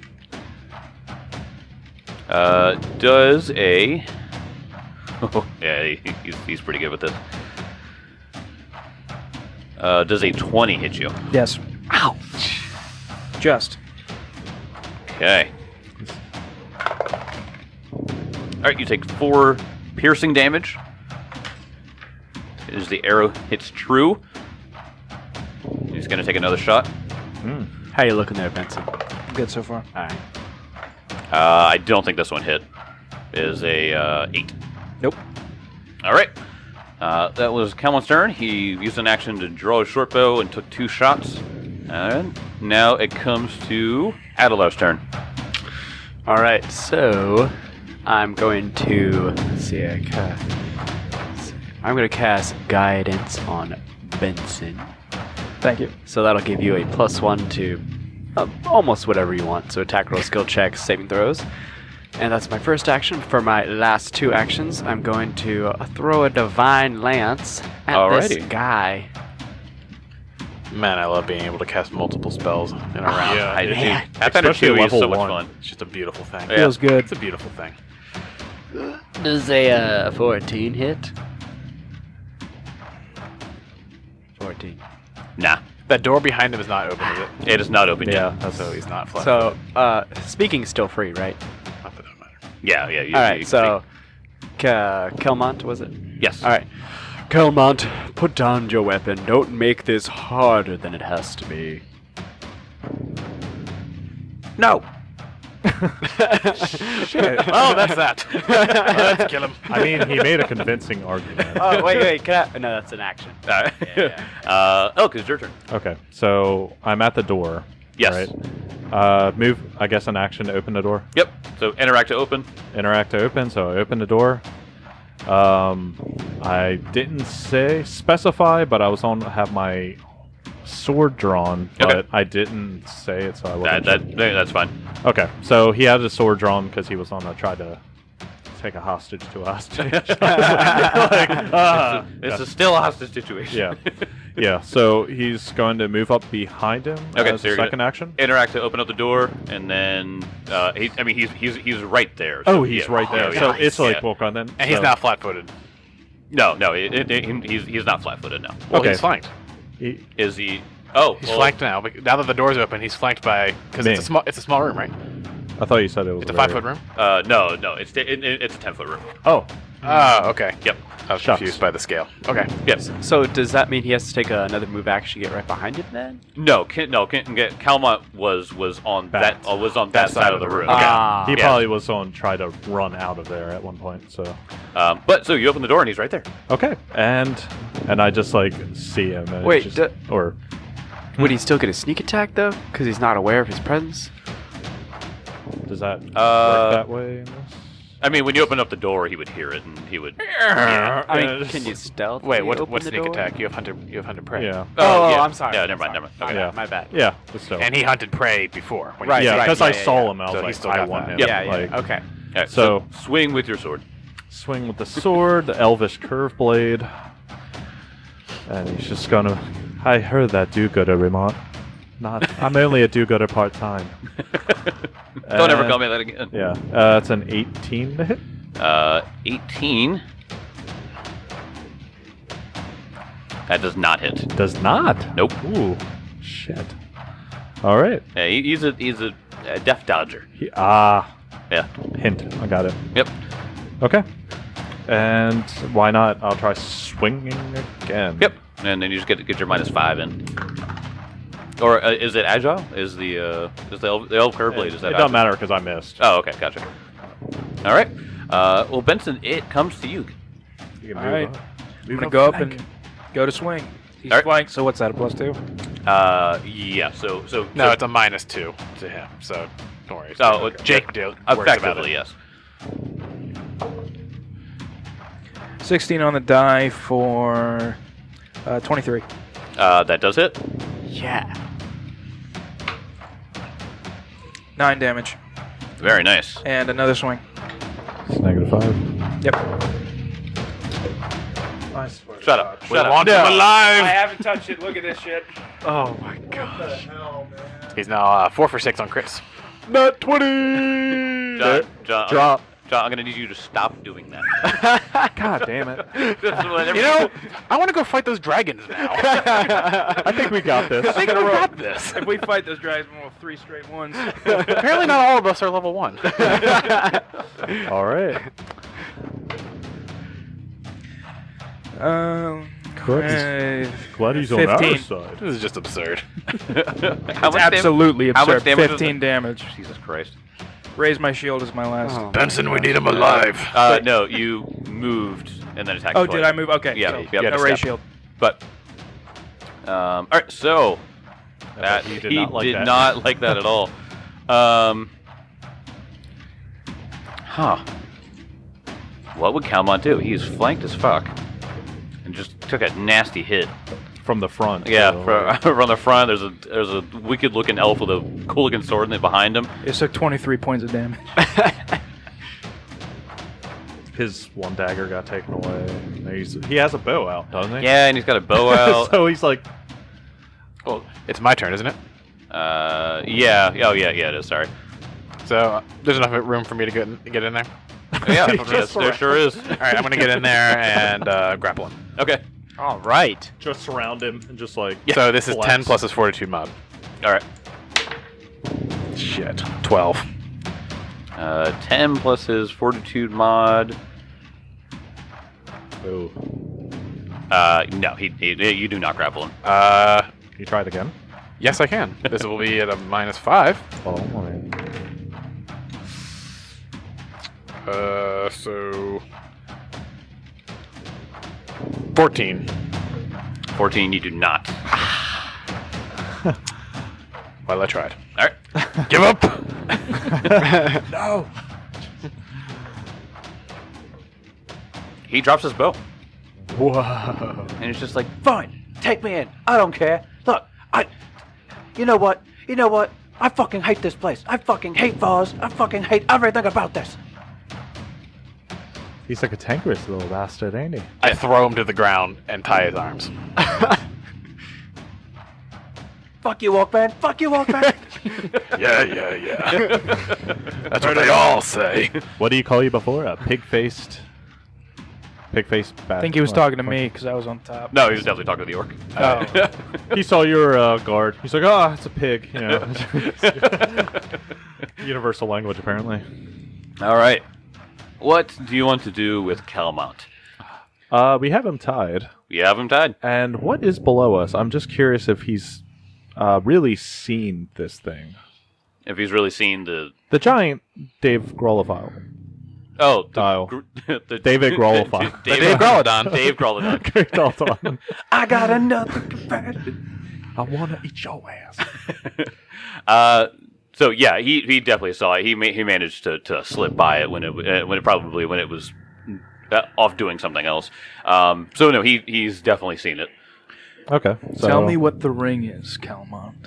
A: Uh, does a... Oh, yeah, he, he's, he's pretty good with this. Uh, does a twenty hit you?
E: Yes.
A: Ouch.
E: Just.
A: Okay. All right, you take four piercing damage. As the arrow hits true, he's going to take another shot.
B: How you looking there, Benson?
E: Good so far.
B: All right.
A: Uh, I don't think this one hit. It is a uh, eight.
E: Nope.
A: All right. Uh, that was Calmon's turn. He used an action to draw a short bow and took two shots. And now it comes to Adela's turn.
B: All right. So I'm going to let's see. I ca- let's see. I'm going to cast Guidance on Benson.
E: Thank you.
B: So that'll give you a plus one to uh, almost whatever you want. So attack roll, skill checks, saving throws. And that's my first action. For my last two actions, I'm going to uh, throw a Divine Lance at this
A: Alrighty.
B: guy.
D: Man, I love being able to cast multiple spells in a round.
C: Yeah.
A: I did
B: man.
A: too. Pathfinder
C: Especially
A: two is
C: level
A: so much
C: one.
A: fun.
D: It's just a beautiful thing.
A: Yeah.
E: Feels good.
D: It's a beautiful thing.
B: Does a uh, fourteen hit? fourteen.
A: Nah,
D: That door behind him is not open, is it?
A: it is not open
C: Yeah,
A: yet.
C: that's
D: So he's not flat.
B: So, uh, speaking's still free, right?
D: Not that it matters.
A: Yeah, yeah. You,
B: All
A: you
B: right,
A: can
B: so Ke- Kelmont, was it?
A: take- yes.
B: All right. Kelmont, put down your weapon. Don't make this harder than it has to be.
A: No.
C: Shit.
D: Oh, that's that. Let's kill him.
C: I mean, he made a convincing argument.
B: Oh, wait, wait, can I? No, that's an action.
A: All right.
B: Yeah,
A: uh, Elk, it's your turn.
C: Okay, so I'm at the door.
A: Yes.
C: Right? Uh, move, I guess, an action to open the door.
A: Yep. So interact to open.
C: Interact to open, so I open the door. Um, I didn't say specify, but I was on have my sword drawn, but
A: Okay.
C: I didn't say it, so I
A: That,
C: wasn't.
A: that,
C: sure.
A: that- that's fine.
C: Okay, so he had his sword drawn because he was on a try to take a hostage to a hostage. like, ah,
A: It's a still a hostage situation.
C: yeah, yeah. So he's going to move up behind him
A: Okay,
C: as
A: so
C: a
A: you're gonna-
C: second action.
A: Interact to open up the door, and then uh, he, I mean, he's he's he's right there.
C: Oh,
A: so
C: he's
A: yeah.
C: right there.
A: Yeah,
C: So
A: yeah.
C: it's like
A: Yeah.
C: walk on then.
D: And he's
C: so
D: not flat-footed.
A: No, no, it, it, it- he's he's not flat-footed now.
D: Well,
C: Okay.
D: he's flanked.
C: he-
A: Is he? Oh,
D: He's
A: well,
D: flanked now. bec- Now that the door's open, he's flanked by because
C: Me.
D: it's a small. It's a small room, right?
C: I thought you said it was
D: It's a
C: very-
D: five-foot room.
A: Uh, no, no, it's it, it, it's a ten foot room.
C: Oh,
D: Oh, okay.
A: Yep.
D: I was
C: Shucks.
D: confused by the scale. Okay.
A: Yes.
B: So does that mean he has to take another move action to get right behind him then?
A: No, Ken, no, Ken, get Calmont was was on
C: Back.
A: that uh, was on that, side, of the room.
C: Okay.
B: Ah.
C: he
A: Yeah.
C: probably was on try to run out of there at one point. So
A: Um, but so you open the door and he's right there.
C: okay, and and I just like see him. And
B: Wait,
C: it's
B: d-
C: just, or
B: Would he still get a sneak attack though? Because he's not aware of his presence?
C: does that
A: Uh,
C: work that way? In this?
A: I mean, when you open up the door, he would hear it and he would. Yeah.
B: I mean,
C: Yeah,
B: can you stealth?
D: Wait,
B: when you
D: what?
B: open
D: What
B: the
D: sneak
B: door?
D: attack? You have hunter. You have hunter prey.
C: Yeah,
B: Oh,
A: yeah.
B: I'm sorry.
A: Yeah,
B: I'm
A: never mind,
B: sorry.
A: never mind.
B: Okay,
C: Yeah.
B: my bad.
C: yeah. but still.
D: And he hunted prey before. When
B: Right,
C: yeah,
B: right,
C: because
B: yeah,
C: I
B: yeah,
C: saw
B: yeah.
C: him. I was
D: So he
C: like,
D: still
C: I
D: got
C: want
D: that.
C: him.
A: Yep.
B: Yeah, yeah.
C: Like,
B: Okay.
A: All right, so,
C: So-
A: swing with your sword.
C: swing with the sword, the elvish curve blade, and he's just gonna. I heard that do-gooder remark. Not. I'm only a do-gooder part time.
A: Don't ever
C: And-
A: call me that again.
C: Yeah, uh, that's an eighteen to hit.
A: Uh, eighteen. That does not hit.
C: Does not.
A: Nope.
C: Ooh, shit. All right.
A: Yeah, he, he's a he's a, a death dodger.
C: He, ah,
A: Yeah.
C: hint. I got it.
A: Yep.
C: Okay. And why not? I'll try swinging again.
A: Yep. And then you just get get your minus five in. Or uh, is it agile? Is the uh, is the elf, the elf curve blade?
C: It,
A: Is that
C: it doesn't
A: agile?
C: matter because I missed.
A: Oh, okay, gotcha. All right. Uh, well, Benson, it comes to you.
C: You can
E: All
C: move
E: right.
C: up.
E: I'm
C: Move
E: gonna
C: up
E: go up
C: flank.
E: and go to swing. He's
A: All right.
E: flanked, so what's that? A plus two?
A: Uh, yeah. So so
D: No,
A: so,
D: it's a minus two to him. So don't worry.
A: Oh,
D: So Jake deal, worries about
A: effectively,
D: it.
A: yes.
E: Sixteen on the die for uh, twenty-three.
A: Uh, that does hit.
B: Yeah.
E: Nine damage
A: Very nice.
E: and another swing.
C: It's negative five.
E: Yep. I swear.
A: Shut up.
D: We
A: Shut up.
D: want him alive.
E: haven't touched it. Look at this shit.
B: Oh my gosh.
D: He's now uh, four for six on crits.
C: Not twenty.
A: John, John,
C: Drop.
A: John, I'm gonna need you to stop doing that.
C: God damn it!
A: This is what
D: You
A: every-
D: know, I want to go fight those dragons now.
C: I think we got this.
D: I think we got this.
E: If we fight those dragons, we'll have three straight ones.
D: Apparently, not all of us are level one.
C: All right.
E: Um,
C: Glad
E: uh,
C: Glad he's on our
E: fifteen.
C: side.
D: This is just absurd.
A: How much
E: absolutely
A: How much
E: absurd.
A: damage was
E: fifteen
A: it?
E: damage.
A: Jesus Christ.
E: Raise my shield as my last.
B: Oh.
D: Benson, we need him alive.
A: Uh, no, you moved and then attacked.
E: Oh,
A: twice.
E: did I move? Okay.
A: Yeah,
E: So,
A: yep.
D: You had
E: no
D: to
E: raise
D: step.
E: shield.
A: But um, all right, so that
C: he
A: he
C: did
A: did,
C: not like that.
A: not like that at all. Um, huh? What would Calmont do? He's flanked as fuck, and just took a nasty hit.
C: From the front.
A: Yeah,
C: so,
A: for, from the front. There's a there's a wicked looking elf with a cool looking sword in it behind him.
E: It took twenty-three points of damage.
C: his one dagger got taken away. He's, he has a bow out, doesn't he?
A: Yeah, and he's got a bow out.
C: so he's like,
D: Well, it's my turn, isn't it?
A: uh, yeah. Oh, yeah, yeah. It is. Sorry.
D: So uh, there's enough room for me to get in, get in there.
A: Yeah,
C: He
A: yes,
C: just
A: there sure is.
D: All right, I'm gonna get in there and uh, grapple him.
A: Okay.
B: All right.
C: just surround him and just like.
D: So this is
C: Flex.
D: ten plus his fortitude mod.
A: All right.
D: Shit. twelve.
A: Uh, ten plus his fortitude mod.
C: Ooh.
A: Uh, no, he, he you do not grapple him.
D: Uh,
C: Can you try it again?
D: yes, I can. This will be at a minus five.
C: Oh, my.
D: Uh, so fourteen.
A: Fourteen, you do not.
D: Well, I tried.
A: All right.
D: Give up.
C: No!
A: He drops his bow,
C: Whoa.
A: and it's just like, fine, take me in. I don't care. Look, I. You know what? You know what? I fucking hate this place. I fucking hate Voss. I fucking hate everything about this.
C: He's like a tankerous little bastard, ain't he?
D: I throw him to the ground and tie his arms.
A: Fuck you, Walkman. Fuck you, Walkman.
D: Yeah, yeah, yeah. That's what they all say.
C: What do you call you before? A pig-faced... Pig-faced bastard?
E: I think he was talking to me because I was on top.
A: No, he was definitely talking to the orc.
E: Oh.
C: He saw your uh, guard. He's like, oh, it's a pig. You know. Universal language, apparently.
A: All right. What do you want to do with Calmont?
C: Uh, we have him tied.
A: We have him tied.
C: And what is below us? I'm just curious if he's uh, really seen this thing.
A: If he's really seen the
C: The giant Dave Grolifile.
A: oh the,
C: Dial.
A: gr- the
C: David Grolifile.
A: Dave,
D: Dave Grolodon.
A: Dave Grolodon.
C: Great Dalton.
A: I got another confession.
C: I want to eat your ass.
A: Uh, so yeah, he, he definitely saw it. He ma- he managed to, to slip by it when it uh, when it probably when it was uh, off doing something else. Um, so no, he he's definitely seen it.
C: Okay. So,
E: Tell me what the ring is, Calmont.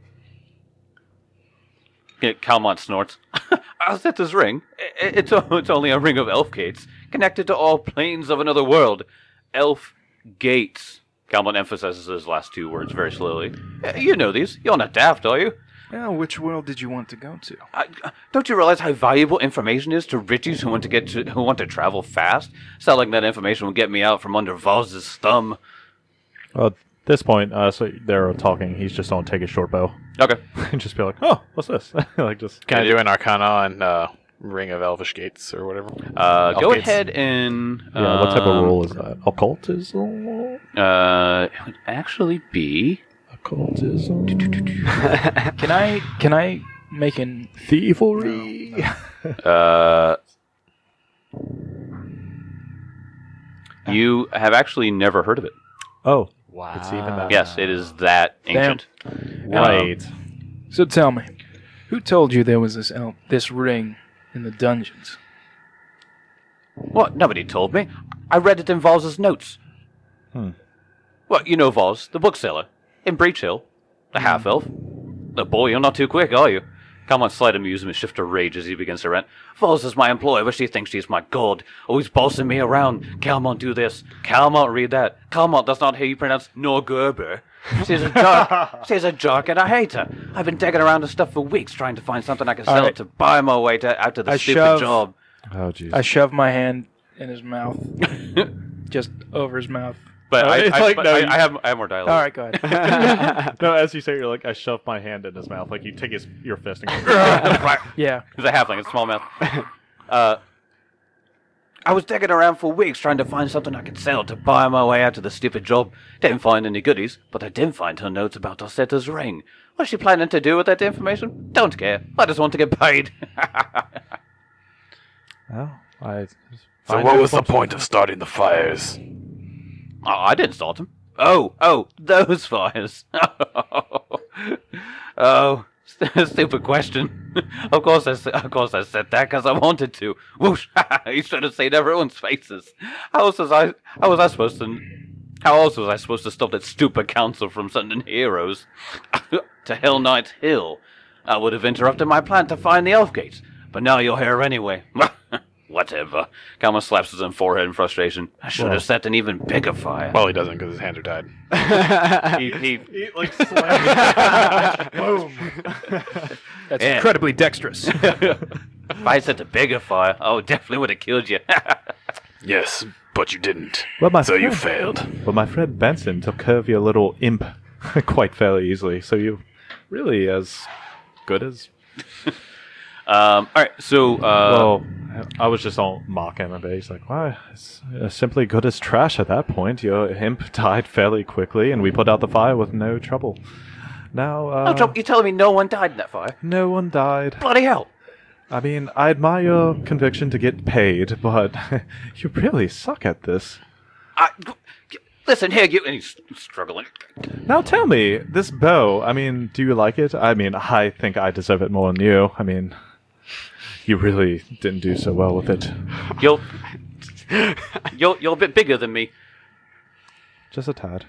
A: Yeah, Calmont snorts. I'll set this ring. I- I- It's o- it's only a ring of elf gates connected to all planes of another world. Elf gates. Calmont emphasizes his last two words very slowly. Uh, You know these. You're not daft, are you?
E: Yeah, which world did you want to go to?
A: I, don't you realize how valuable information is to richies who want to get to, who want to travel fast? Sound like that information will get me out from under Voz's thumb.
C: Well, at this point, uh, so they're talking. He's just going to take his short bow
A: Okay.
C: and just be like, "Oh, what's this?" like just.
D: Can I do an Arcana on uh, Ring of Elvish Gates or whatever?
A: Uh, go
D: gates.
A: ahead and.
C: Yeah. What type of
A: um,
C: rule is that? Occultism.
A: Uh, it would actually be.
C: Occultism.
E: Can I can I make an
C: Thievery.
A: Uh, you have actually never heard of it.
C: Oh,
B: Wow.
C: it's even that.
A: Yes, it is that ancient.
C: Right.
E: So tell me, who told you there was this el- this ring in the dungeons?
A: What? Nobody told me. I read it in Voz's notes.
C: Hmm.
A: Well, you know Voz, the bookseller, in Breach Hill, the half-elf. Oh, boy, you're not too quick, are you? Calmont's slight amusement shifts to rage as he begins to rant. Voz is my employer, but she thinks she's my god. Always bossing me around. Calmont do this. Calmont read that. Calmont does not hear you pronounce Norgerber. She's a jerk. She's a jerk, and I hate her. I've been digging around the stuff for weeks trying to find something I can
E: All
A: sell
E: right.
A: to buy my way to, out of the
E: I
A: stupid
E: shove,
A: job.
C: Oh, jeez.
E: I shove my hand in his mouth, just over his mouth.
A: But,
C: Uh,
A: I,
C: it's
A: I,
C: like,
A: but
C: no,
A: I,
C: you-
A: I have I have more dialogue.
E: All right, go ahead.
C: No, as you say, you're like, I shove my hand in his mouth. Like, you take his your fist and go, right.
E: Yeah.
A: He's a halfling, it's a small mouth. Uh, I was digging around for weeks trying to find something I could sell to buy my way out of the stupid job. Didn't find any goodies, but I did find her notes about Dorsetta's ring. What's she planning to do with that information? Don't care. I just want to get paid.
C: Well, I.
D: So what was the point of starting the fires?
A: Oh, I didn't start them. Oh, oh, those fires. Oh, st- stupid question. Of course, I, s- of course, I said that because I wanted to. Whoosh! You should have seen everyone's faces. How else was I? How was I supposed to? How else was I supposed to stop that stupid council from sending heroes to Hell Knight's Hill? I would have interrupted my plan to find the Elf Gates, but now you're here anyway. Whatever. Kalma slaps his own forehead in frustration. I should have set an even bigger fire.
D: Well, he doesn't because his hands are tied.
A: he, he,
C: He, like, slams. Boom.
E: That's
A: Yeah.
E: incredibly dexterous.
A: if I set a bigger fire, I definitely would have killed you.
D: Yes, but you didn't.
C: Well, my
D: So you
C: friend-
D: failed.
C: Well, my friend Benson took care of your little imp quite fairly easily, so you really as good as.
A: um, all right, so uh,
C: Well, I was just all mocking him, but he's like, "Why? It's uh, simply good as trash at that point. Your imp died fairly quickly, and we put out the fire with no trouble. Now, uh,
A: no trouble. You're telling me no one died in that fire?
C: no one died.
A: Bloody hell!
C: I mean, I admire your conviction to get paid, but you really suck at this.
A: I, listen here, you. And he's struggling.
C: Now tell me, this bow, I mean, do you like it? I mean, I think I deserve it more than you. I mean, you really didn't do so well with it.
A: You're, you're, you're a bit bigger than me.
C: Just a tad.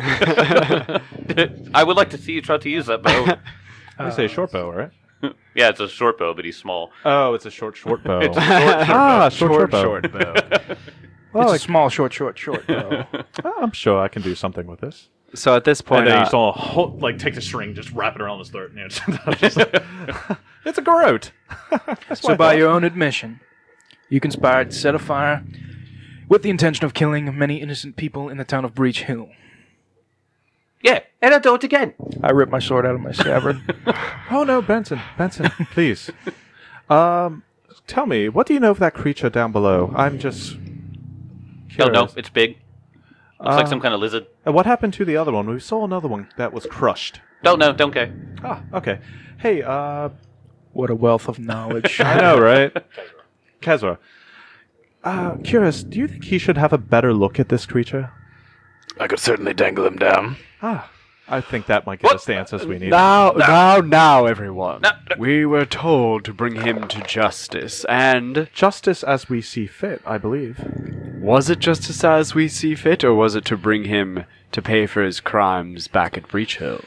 A: I would like to see you try to use that bow.
C: You say short bow, right?
A: Yeah, it's a short bow, but he's small.
C: Oh, it's a short, short bow.
A: It's a short, short
C: ah,
A: bow.
C: short, short, bow.
B: short bow.
C: Well,
E: It's
C: I,
E: a small, short, short, short. bow.
C: I'm sure I can do something with this.
B: So at this point,
C: And then
B: uh,
C: you saw, hold, like, take the string, just wrap it around his throat. And it's, just like, it's a garrote. That's
E: So
C: what I
E: by
C: thought.
E: your own admission, you conspired to set a fire with the intention of killing many innocent people in the town of Breach Hill.
A: Yeah, and I'll do it again.
E: I ripped my sword out of my scabbard.
C: Oh no, Benson, Benson, please. Um, tell me, what do you know of that creature down below? I'm just.
A: No, no,
C: curious.
A: it's big. Looks like
C: Uh,
A: some kind of lizard.
C: And what happened to the other one? We saw another one that was crushed.
A: Don't know, don't care.
C: Ah, okay. Hey, uh,
E: What a wealth of knowledge.
C: I know, right? Kezra. Uh, curious, do you think he should have a better look at this creature?
D: I could certainly dangle him down.
C: Ah, I think that might get
A: What?
C: us the answers we need.
B: now, now, now, everyone.
A: No, no.
B: We were told to bring him to justice, and
C: Justice as we see fit, I believe.
B: was it justice as we see fit, or was it to bring him to pay for his crimes back at Breach Hill?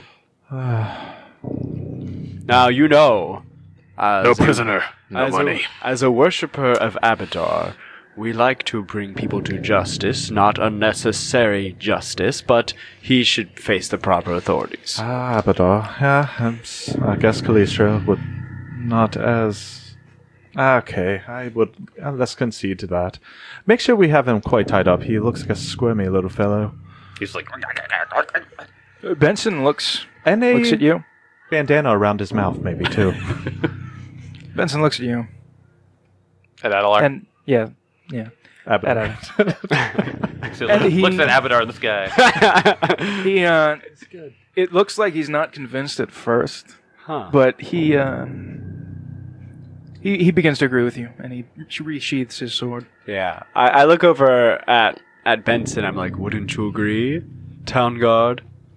B: Now, you know, as
D: No
B: a-
D: prisoner, no
B: as
D: money.
B: A, as a worshipper of Abadar, we like to bring people to justice, not unnecessary justice, but he should face the proper authorities.
C: Ah, Abadar. Yeah, I'm s- I guess Kalistra would not as. Okay, I would. Uh, let's concede to that. Make sure we have him quite tied up. He looks like a squirmy little fellow.
A: He's like,
E: Benson looks
C: And a
E: looks at you.
C: bandana around his mouth, maybe, too.
E: Benson looks at you.
D: At Adelar.
E: And yeah, yeah.
C: Abadar.
A: so
E: And he-
A: looks at Abadar in the sky.
E: He uh it looks like he's not convinced at first,
B: Huh.
E: but he uh he, he begins to agree with you, and he resheaths his sword.
B: Yeah, I, I look over at at Benson. I'm like, wouldn't you agree, Town Guard?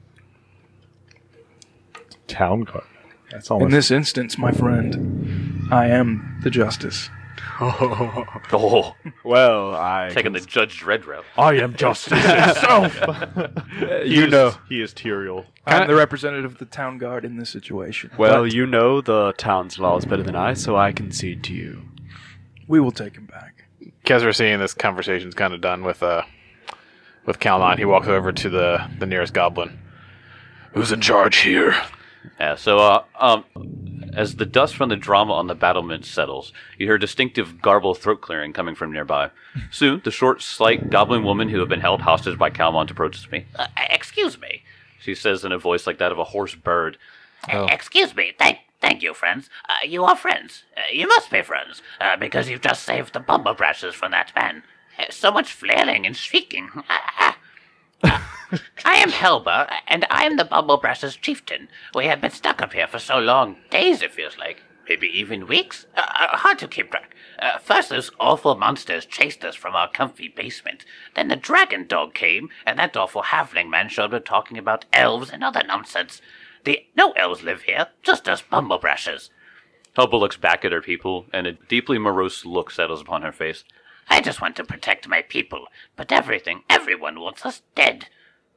C: Town guard. That's
E: In
C: almost.
E: this instance, my friend, I am the justice.
A: Oh,
B: Well, I
A: taking the Judge Dredd route.
C: I am justice itself. he
B: you
C: is,
B: know.
C: he is Tyrael.
E: I'm the representative of the town guard in this situation.
B: Well,
E: But
B: you know the town's laws better than I, so I concede to you.
E: we will take him back.
D: Kezra, seeing this conversation's kind of done with uh, with Kalman, he walks over to the, the nearest goblin. Who's in charge here?
A: Yeah, so, uh, um, as the dust from the drama on the battlement settles, you hear distinctive garbled throat clearing coming from nearby. Soon, the short, slight goblin woman who had been held hostage by Calmont approaches me. Uh, excuse me, she says in a voice like that of a hoarse bird.
C: Oh.
F: Excuse me. Thank, thank you, friends. Uh, you are friends. Uh, you must be friends, uh, because you've just saved the bumblebrashes from that man. Uh, so much flailing and shrieking. Ah, ah. Uh, I am Helba, and I am the bumblebrashes chieftain. We have been stuck up here for so long. Days, it feels like. Maybe even weeks. Uh, uh, hard to keep track. Uh, first, those awful monsters chased us from our comfy basement. Then the dragon dog came, and that awful halfling man showed up talking about elves and other nonsense. The no elves live here, just us bumblebrashes.
A: Helba looks back at her people, and a deeply morose look settles upon her face.
F: I just want to protect my people, but everything, everyone wants us dead.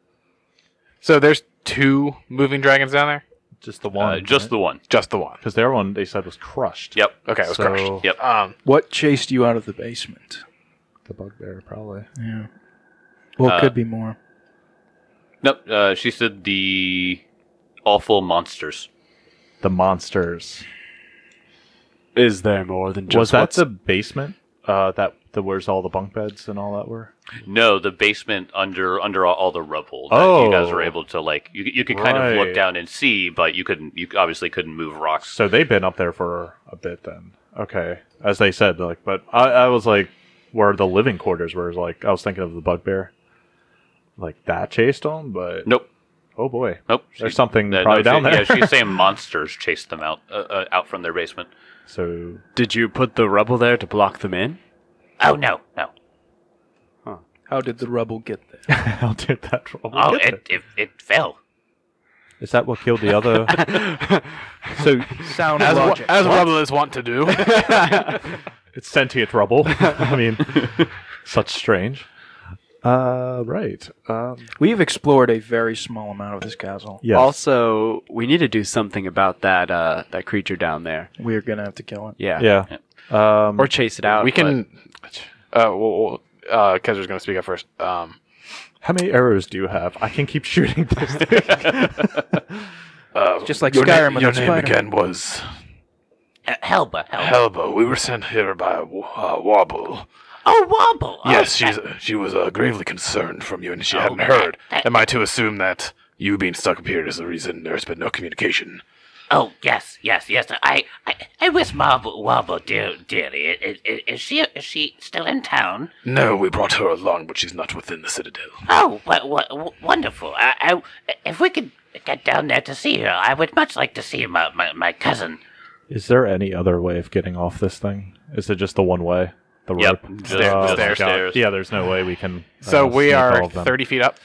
D: So there's two moving dragons down there?
C: Just the one.
A: Uh, just the one.
D: Just the one.
C: Because the other one they said was crushed.
A: Yep.
D: Okay, it was
C: So-
D: crushed.
A: Yep.
D: Um,
E: What chased you out of the basement?
C: The bugbear, probably.
E: Yeah. Well, it
A: Uh,
E: could be more.
A: Nope. Uh, she said the awful monsters.
C: The monsters.
B: Is there more than just
C: Was that
B: what's-
C: the basement? Uh, that the where's all the bunk beds and all that were?
A: No, the basement under under all, all the rubble that
C: Oh.
A: you guys were able to like. You you could kind of look
C: Right.
A: down and see, but you couldn't. You obviously couldn't move rocks.
C: So they've been up there for a bit then. Okay, as they said, like, but I, I was like, where the living quarters were, like, I was thinking of the bugbear, like that chased them, but
A: Nope.
C: oh boy,
A: Nope.
C: there's
A: She-
C: something
A: uh,
C: probably
A: no,
C: down
A: she-
C: there.
A: Yeah, she's saying monsters chased them out uh, uh, out from their basement.
C: So
B: Did you put the rubble there to block them in?
F: Oh, no, no.
E: How did the rubble get there?
C: how did that trouble
F: Oh,
C: get
F: it, it, it fell.
C: there? Is that what killed the other? so
E: Sound
D: as
E: logic.
D: as rubble is wont to do.
C: it's sentient rubble. I mean, such strange. Uh, right. Um,
E: We've explored a very small amount of this castle.
C: yes.
B: Also, we need to do something about that uh, that creature down there.
E: We're gonna have to kill it.
B: Yeah.
C: yeah. Um,
B: Or chase it out.
D: we can. Uh, well, well, uh, Kezra's going to speak up first. Um,
C: how many arrows do you have? I can keep shooting this thing.
D: uh,
E: Just like
D: your
E: Skyrim
D: na-
E: with
D: your
E: the
D: name
E: spider.
D: again was
F: Uh, Helba, Helba.
D: Helba. We were sent here by uh, Wobble.
F: Oh, Wobble. Oh,
D: Yes,
F: that-
D: she's she was uh, gravely concerned from you, and she
F: Oh,
D: hadn't
F: that-
D: heard.
F: that-
D: Am I to assume that you being stuck up here is the reason there's been no communication?
F: Oh, yes, yes, yes. I, I, I wish Wobble, Wobble dear, dearly. Is, is, is she, is she still in town?
D: No, we brought her along, but she's not within the citadel.
F: Oh, what, what, wonderful. I, I, if we could get down there to see her, I would much like to see my, my, my cousin.
C: Is there any other way of getting off this thing? Is it just the one way? The
A: Yep.
C: rope?
A: Just-
C: Oh,
A: just
C: my
A: the
C: God.
A: stairs.
C: Yeah, there's no way we can.
D: So
C: uh,
D: we
C: sneak
D: are
C: all of them.
D: thirty feet up,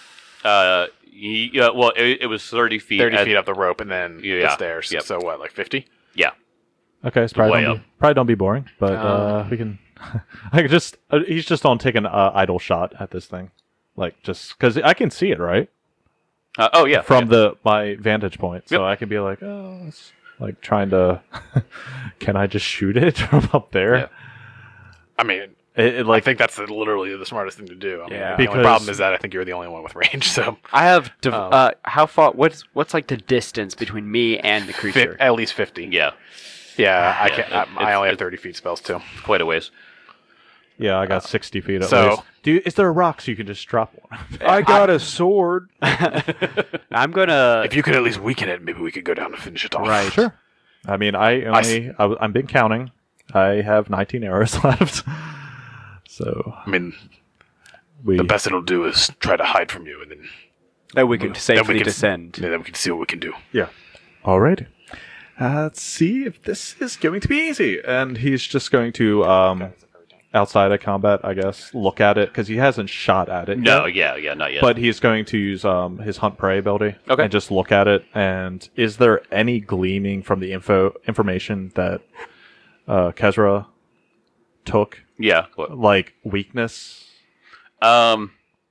A: Uh, y- yeah. Well, it, it was thirty feet.
D: thirty
A: at-
D: feet up the rope, and then the
A: Yeah,
D: stairs.
A: yep.
D: So what, like fifty?
A: Yeah.
C: Okay, it's probably
A: way
C: don't,
A: up.
C: be, probably don't be boring, but uh, we can. I could just. Uh, he's just on taking an uh, idle shot at this thing, like just because I can see it right
A: Uh, oh yeah.
C: from
A: yeah.
C: the my vantage point, so
A: Yep.
C: I can be like, oh, it's like trying to. Can I just shoot it from up there?
A: Yeah.
D: I mean,
C: It, it,
D: I
C: like
D: think that's literally the smartest thing to do. I mean,
B: Yeah.
D: the only
C: Because-
D: problem is that I think you're the only one with range. So
B: I have. Div-
D: Oh.
B: uh, how far? What's what's like the distance between me and the
D: fi-
B: creature?
D: at least fifty.
A: Yeah.
D: Yeah, I
A: Yeah,
D: can.
A: it-
D: I, I
A: it's-
D: only have
A: it's-
D: thirty feet spells too.
A: Quite a ways.
C: yeah, I got sixty feet at
D: so-
C: least. Do you, is there a rock so you can just drop one?
E: I got a sword.
B: I'm gonna.
D: If you could at least weaken it, maybe we could go down and finish it off.
B: Right.
C: Sure. I mean, I
D: I s-
C: only I, w- I've been counting. I have nineteen arrows left. So
D: I mean,
C: we
D: the best it'll do is try to hide from you, and then,
B: that we can
D: then
B: safely
D: we can
B: descend.
D: Yeah, then we can see what we can do.
C: yeah. Alrighty. Uh, let's see if this is going to be easy. And he's just going to um, outside of combat, I guess, look at it because he hasn't shot at it.
A: No.
C: yet.
A: Yeah. Yeah. Not yet.
C: But he's going to use um, his hunt prey ability
A: Okay.
C: and just look at it. And is there any gleaming from the info information that uh, Kezra took,
A: yeah. What?
C: like weakness?
A: Um.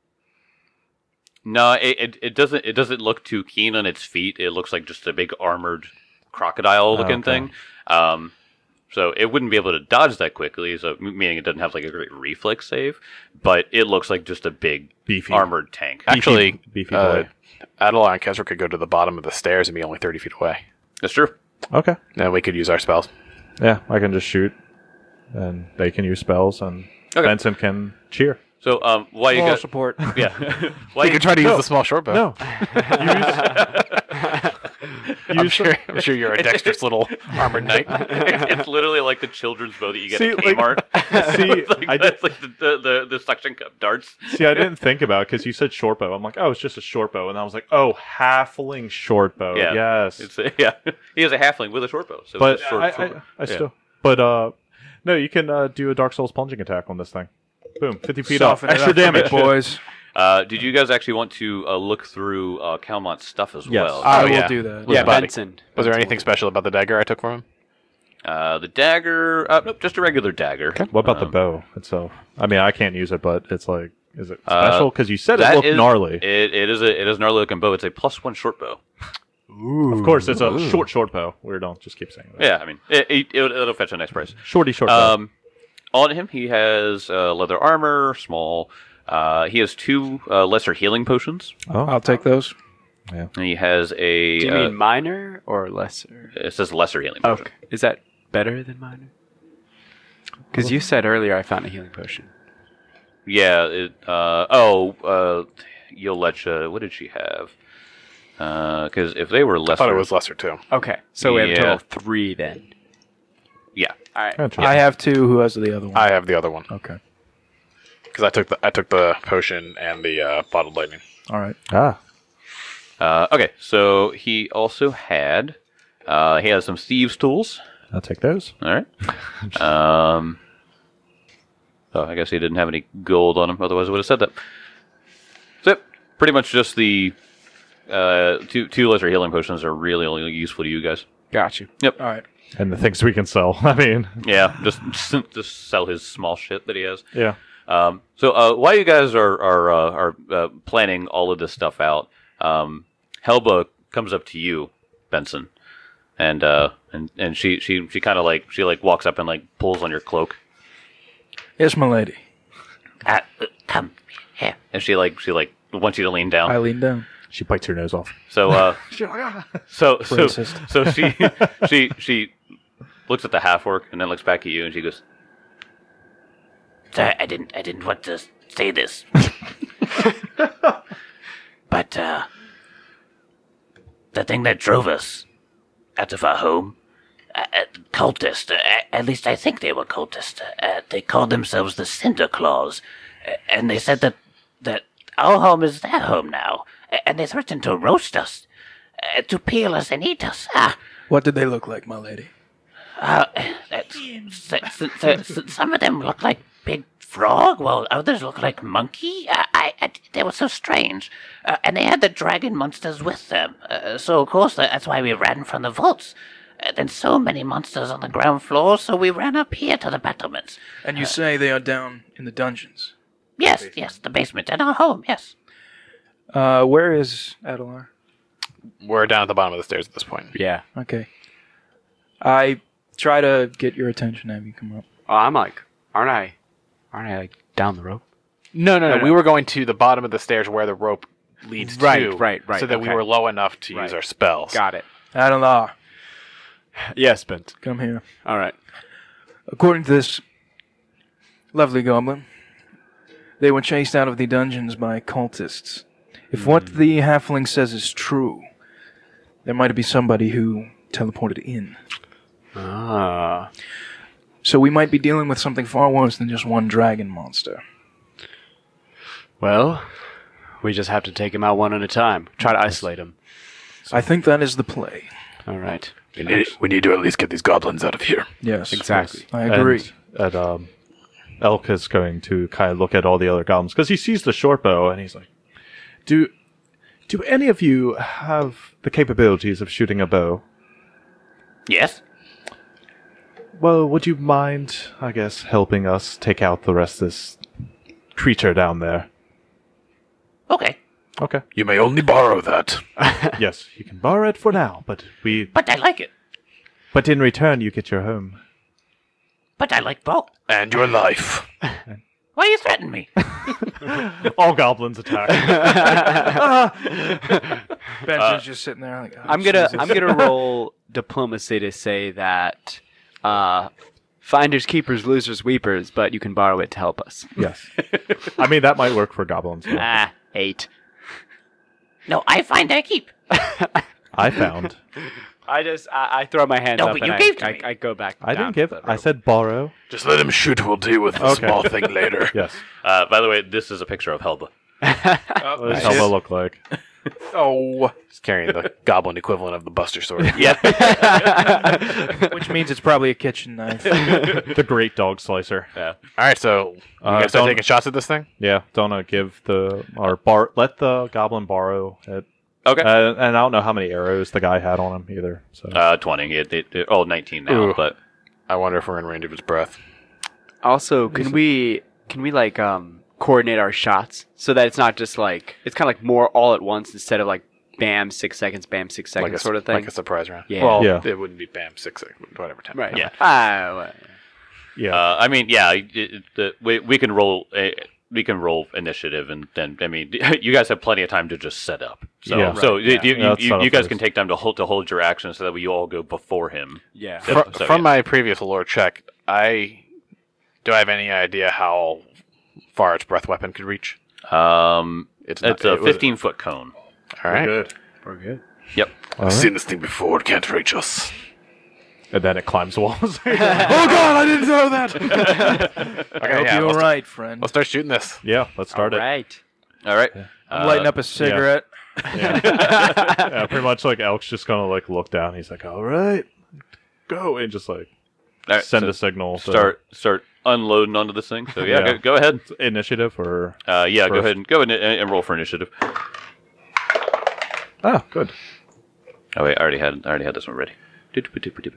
A: No, it, it it doesn't it doesn't look too keen on its feet. It looks like just a big armored crocodile looking
C: okay.
A: thing. Um, so it wouldn't be able to dodge that quickly. So m- meaning it doesn't have like a great reflex save, but it looks like just a big
C: Beefy.
A: armored tank.
D: Actually,
C: beefy
D: uh,
C: boy.
D: Adeline and Kezra could go to the bottom of the stairs and be only thirty feet away.
A: That's true.
C: Okay.
D: Then we could use our spells.
C: Yeah, I can just shoot, and they can use spells, and
A: Okay.
C: Benson can cheer.
A: So um, while you
E: Moral
A: guys,
E: support.
A: yeah, while
D: We
A: you
D: could try to use the small short bow.
C: No.
D: I'm sure. I'm sure you're a dexterous little armored knight.
A: it's, it's literally like the children's bow that you get
C: See,
A: at
C: like-
A: Kmart.
C: See,
A: It's like,
C: I did-
A: that's like the, the, the, the suction cup darts.
C: See, I didn't think about it because you said short bow. I'm like, oh, it's just a short bow, and I was like, oh, halfling short bow.
A: Yeah.
C: Yes,
A: It's yeah. He has a halfling with a short bow. So
C: but
A: it's a short,
C: I,
A: short
C: I,
A: bow.
C: I
A: Yeah.
C: still, but uh, no, you can uh, do a Dark Souls plunging attack on this thing. Boom, fifty feet
E: Soften
C: up,
E: it
C: extra
E: up for me,
C: damage,
E: boys.
A: Uh, did you guys actually want to uh, look through uh, Calmont's stuff as
C: Yes.
A: well?
E: I will
D: yeah.
E: do that.
B: Yeah,
D: body.
B: Benson.
D: Was there anything special about the dagger I took from him?
A: Uh, the dagger, uh, nope, just a regular dagger.
C: What about the
A: Um,
C: bow itself? I mean, I can't use it, but it's like, is it
A: Uh,
C: special? Because you said it
A: that
C: looked
A: is-
C: gnarly.
A: It, it is a it is a gnarly looking bow. It's a plus one short bow.
C: Of course, it's a short, short bow. We don't just keep saying that.
A: Yeah, I mean it, it, it'll, it'll fetch a nice price.
C: Shorty, short bow.
A: Um, on him, he has uh, leather armor, small. Uh, he has two uh, lesser healing potions.
C: Oh,
E: I'll take those.
A: And he has a.
B: Do you
A: uh,
B: mean minor or lesser?
A: it says lesser healing potion.
B: Okay. Is that better than minor? Because you said earlier I found a healing potion.
A: Yeah. It, uh, oh, uh, Yolecha. What did she have? Because if they were
D: I
A: lesser,
D: thought it was lesser too.
B: Okay. So we have a
A: Yeah.
B: total of three then.
A: yeah.
B: All right.
C: Interesting.
E: I have two. Who has the other one?
D: I have the other one
E: okay.
D: because I took the I took the potion and the uh, bottled lightning.
E: All right.
C: ah,
A: Uh, okay, so he also had uh, he has some thieves' tools.
C: I'll take those.
A: All right. Um. Oh, I guess he didn't have any gold on him. Otherwise, I would have said that. So, pretty much just the uh, two two lesser healing potions are really only useful to you guys.
B: Got you.
E: All right.
C: And the things we can sell. I mean,
A: Yeah, just just sell his small shit that he has.
C: yeah.
A: Um, so uh, while you guys are are uh, are uh, planning all of this stuff out, um, Helba comes up to you, Benson, and uh, and and she she she kind of like she like walks up and like pulls on your cloak,
E: Yes, my lady.
F: Uh, uh, come here.
A: and she like she like wants you to lean down.
E: I lean down.
C: She bites your nose off.
A: So uh, so so
E: Racist.
A: so she she she looks at the half orc and then looks back at you and she goes,
F: Sorry, I didn't. I didn't want to say this. but uh, the thing that drove us out of our home, uh, uh, cultists. Uh, at least I think they were cultists. Uh, they called themselves the Cinder Claws, uh, and they said that that our home is their home now, uh, and they threatened to roast us, uh, to peel us and eat us. Ah.
E: What did they look like, my lady?
F: Uh, that's, s- s- s- s- some of them look like big frog, while others look like monkey. Uh, I, I, they were so strange, uh, and they had the dragon monsters with them. Uh, so of course uh, that's why we ran from the vaults. Uh, then so many monsters on the ground floor, so we ran up here to the battlements.
E: And you say they are down in the dungeons.
F: Yes, yes, the basement in our home. Yes.
E: Uh, where is Adelar?
D: We're down at the bottom of the stairs at this point.
B: Yeah.
E: Okay. I try to get your attention. Have you come up?
B: Oh, I'm like, aren't I? Aren't I like down the rope?
D: No, no, no.
B: no.
D: We were going to the bottom of the stairs where the rope leads
B: Right,
D: to.
B: right, right,
D: So that we
B: okay.
D: were low enough to use
B: Right.
D: our spells.
B: Got it.
E: Adelar,
B: Yes, Bent.
E: come here.
B: All right.
E: According to this lovely goblin, they were chased out of the dungeons by cultists. If what the halfling says is true, there might be somebody who teleported in.
B: Ah.
E: So we might be dealing with something far worse than just one dragon monster.
B: Well, we just have to take him out one at a time. Try to isolate him.
E: I think that is the play.
B: All right.
D: We need, we need to at least get these goblins out of here.
E: Yes.
B: Exactly.
E: I agree.
C: And, and um, Elk is going to kind of look at all the other goblins because he sees the short bow and he's like, "Do, do any of you have the capabilities of shooting a bow?
F: Yes.
C: Well, would you mind, I guess, helping us take out the rest of this creature down there?"
F: Okay.
C: Okay.
D: You may only borrow that.
C: Yes, you can borrow it for now, but we,
F: But I like it.
C: but in return, you get your home.
F: But I like both.
D: And your life.
F: Why you threaten me?
C: All goblins attack.
E: Benson's just sitting there like, oh,
B: I'm gonna
E: Jesus.
B: I'm gonna roll diplomacy to say that uh, finders keepers, losers weepers, but you can borrow it to help us.
C: Yes. I mean, that might work for goblins. yeah.
B: Ah, eight.
F: No, I find I keep.
C: I found.
B: I just I, I throw my hand
F: No,
B: up
F: but
B: and
F: you
B: I,
F: gave to
B: I,
F: me.
B: I go back.
C: I
B: down
C: didn't give.
B: to the
C: I
B: rope.
C: said borrow.
D: Just let him shoot. We'll deal with the
C: Okay.
D: small thing later.
C: Yes.
A: Uh, by the way, this is a picture of Helba.
C: What does
D: Nice.
C: Helba look like?
E: Oh,
D: He's carrying the goblin equivalent of the Buster Sword.
A: Yeah.
E: which means it's probably a kitchen knife.
C: The Great Dog Slicer.
A: yeah.
D: All right, so you
C: Uh,
D: guys start
C: don't-
D: taking shots at this thing.
C: Yeah. Don't give the or bar. Let the goblin borrow it.
A: Okay.
C: Uh, and I don't know how many arrows the guy had on him either. So
A: Uh, twenty. It, it, it, oh, nineteen now,
D: Ooh.
A: but
D: I wonder if we're in range of his breath.
B: Also, can we can we like um coordinate our shots so that it's not just like it's kind of like more all at once instead of like bam six seconds, bam six seconds
D: like a
B: sort of thing.
D: like a surprise round.
B: Yeah.
D: Well,
C: Yeah.
D: it wouldn't be bam six seconds, whatever time.
B: right.
A: Yeah.
B: Ah, well,
C: yeah.
A: uh, I mean, yeah, it, it, the, we we can roll. A, we can roll initiative, and then I mean, you guys have plenty of time to just set up. So,
C: Yeah.
A: so
B: Right,
A: you,
B: yeah.
A: you,
C: Yeah, let's
A: you,
C: set up
A: you guys
C: first.
A: can take time to hold to hold your action, so that we all go before him.
B: yeah.
A: Fr-
D: From,
A: So,
D: from
A: yeah.
D: my previous lore check, I do I have any idea how far its breath weapon could reach?
A: Um,
D: It's
A: it's
D: not-
A: a
D: it was-
A: fifteen foot cone.
D: All right.
C: Good.
B: We're good.
A: Yep.
C: All right.
D: Seen this thing before. It can't reach us.
C: And then it climbs walls.
D: Oh God! I didn't know that. okay,
E: Hope
D: yeah,
E: you're
D: let's,
E: right, friend.
D: let's start shooting this.
C: yeah. Let's start
B: All
C: it.
B: right.
A: All right.
E: I'm lighting
A: Uh,
E: up a cigarette.
C: Yeah. yeah. Pretty much like Elk's just gonna like look down. He's like, all right, go, and just like
A: all right,
C: send
A: so
C: a signal. to-
A: Start start unloading onto this thing. So yeah,
C: Yeah.
A: Go, go ahead.
C: initiative or
A: Uh, yeah, go
C: First.
A: ahead and go ahead and, and roll for initiative.
C: oh, good.
A: Oh wait, I already had I already had this one ready. Doop-a-doop-a-doop.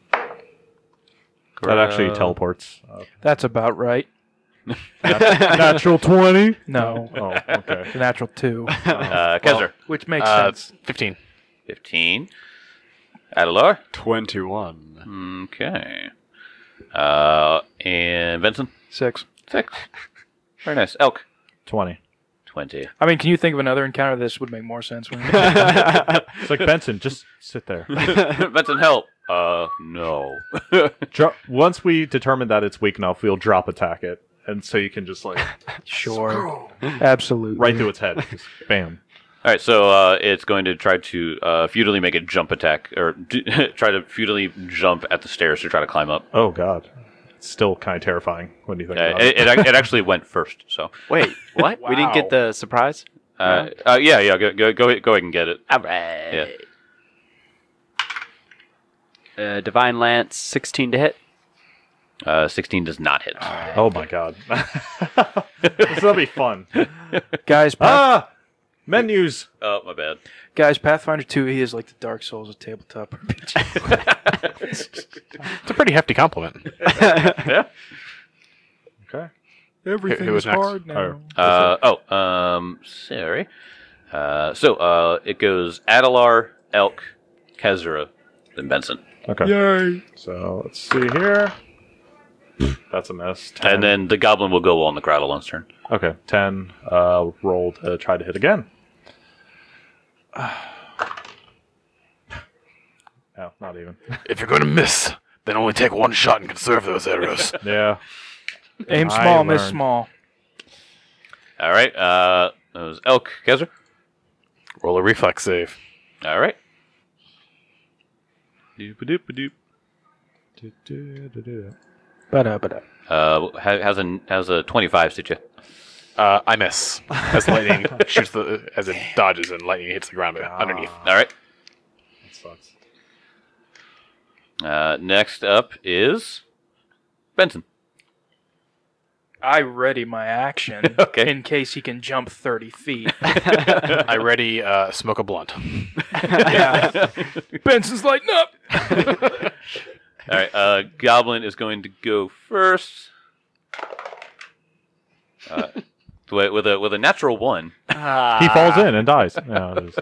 C: That actually
A: Uh,
C: teleports. Uh,
E: That's about right.
C: natural twenty.
E: No,
C: Oh, okay.
E: it's a natural two,
A: Uh, Kezar,
E: which makes
D: Uh,
E: sense.
D: Fifteen.
A: fifteen. Adelar.
B: Twenty-one.
A: Okay. Uh, and Benson.
E: Six.
A: Six. Very nice. Elk.
C: Twenty.
A: Twenty.
E: I mean, can you think of another encounter this would make more sense? When
C: It's like Benson, just sit there.
A: Benson, help. Uh, no.
C: Dro- Once we determine that it's weak enough, we'll drop attack it, and so you can just like
E: sure, absolutely.
C: right through its head. Just bam.
A: All right, so uh, it's going to try to uh, futilely make a jump attack, or d- try to futilely jump at the stairs to try to climb up.
C: Oh God, it's still kind of terrifying when you think
A: Uh,
C: about
A: it,
C: it.
A: it, ac- it actually went first, so
B: Wait, what? We didn't get the surprise?
A: uh, uh, yeah, yeah, go, go, go, ahead- go ahead and get it.
B: All right.
A: Yeah.
B: Uh, Divine Lance, sixteen to hit.
A: Uh, sixteen does not hit.
C: Oh my God, this will be fun.
E: Guys, Path-
C: Ah, menus.
A: Oh, my bad.
E: guys, Pathfinder two, he is like the Dark Souls of tabletop R P G.
D: It's a pretty hefty compliment.
A: Yeah.
C: Okay.
E: Everything
D: Who was
E: is
D: next?
E: hard now.
A: Uh, oh, um, sorry. Uh, so uh, it goes Adelar, Elk, Kezra, then Benson.
C: Okay.
E: Yay!
C: So let's see here. That's a miss. ten.
A: And then the goblin will go on the Growlon's turn.
C: Okay, ten. Uh, roll to try to hit again. No, not even.
D: If you're going to miss, then only take one shot and conserve those arrows.
C: Yeah.
E: Aim
C: I
E: small, miss
C: learned.
E: small.
A: All right. Uh, that was Elk, Kezra.
D: Roll a reflex save.
A: All right.
C: Doop-a-doop-a-doop. Do-do-do-do.
E: Ba-da, ba-da.
A: Uh, ha- has a has a twenty-five suit you?
D: Uh, I miss as lightning shoots the as it dodges and lightning hits the ground underneath.
A: All right.
C: That sucks.
A: Uh, next up is Benson.
E: I ready my action
A: Okay.
E: in case he can jump thirty feet.
D: I ready uh, smoke a blunt.
E: Yeah. Benson's lighting up.
A: All right. Uh, Goblin is going to go first. Uh, with with a with a natural one.
C: He falls in and dies. No, it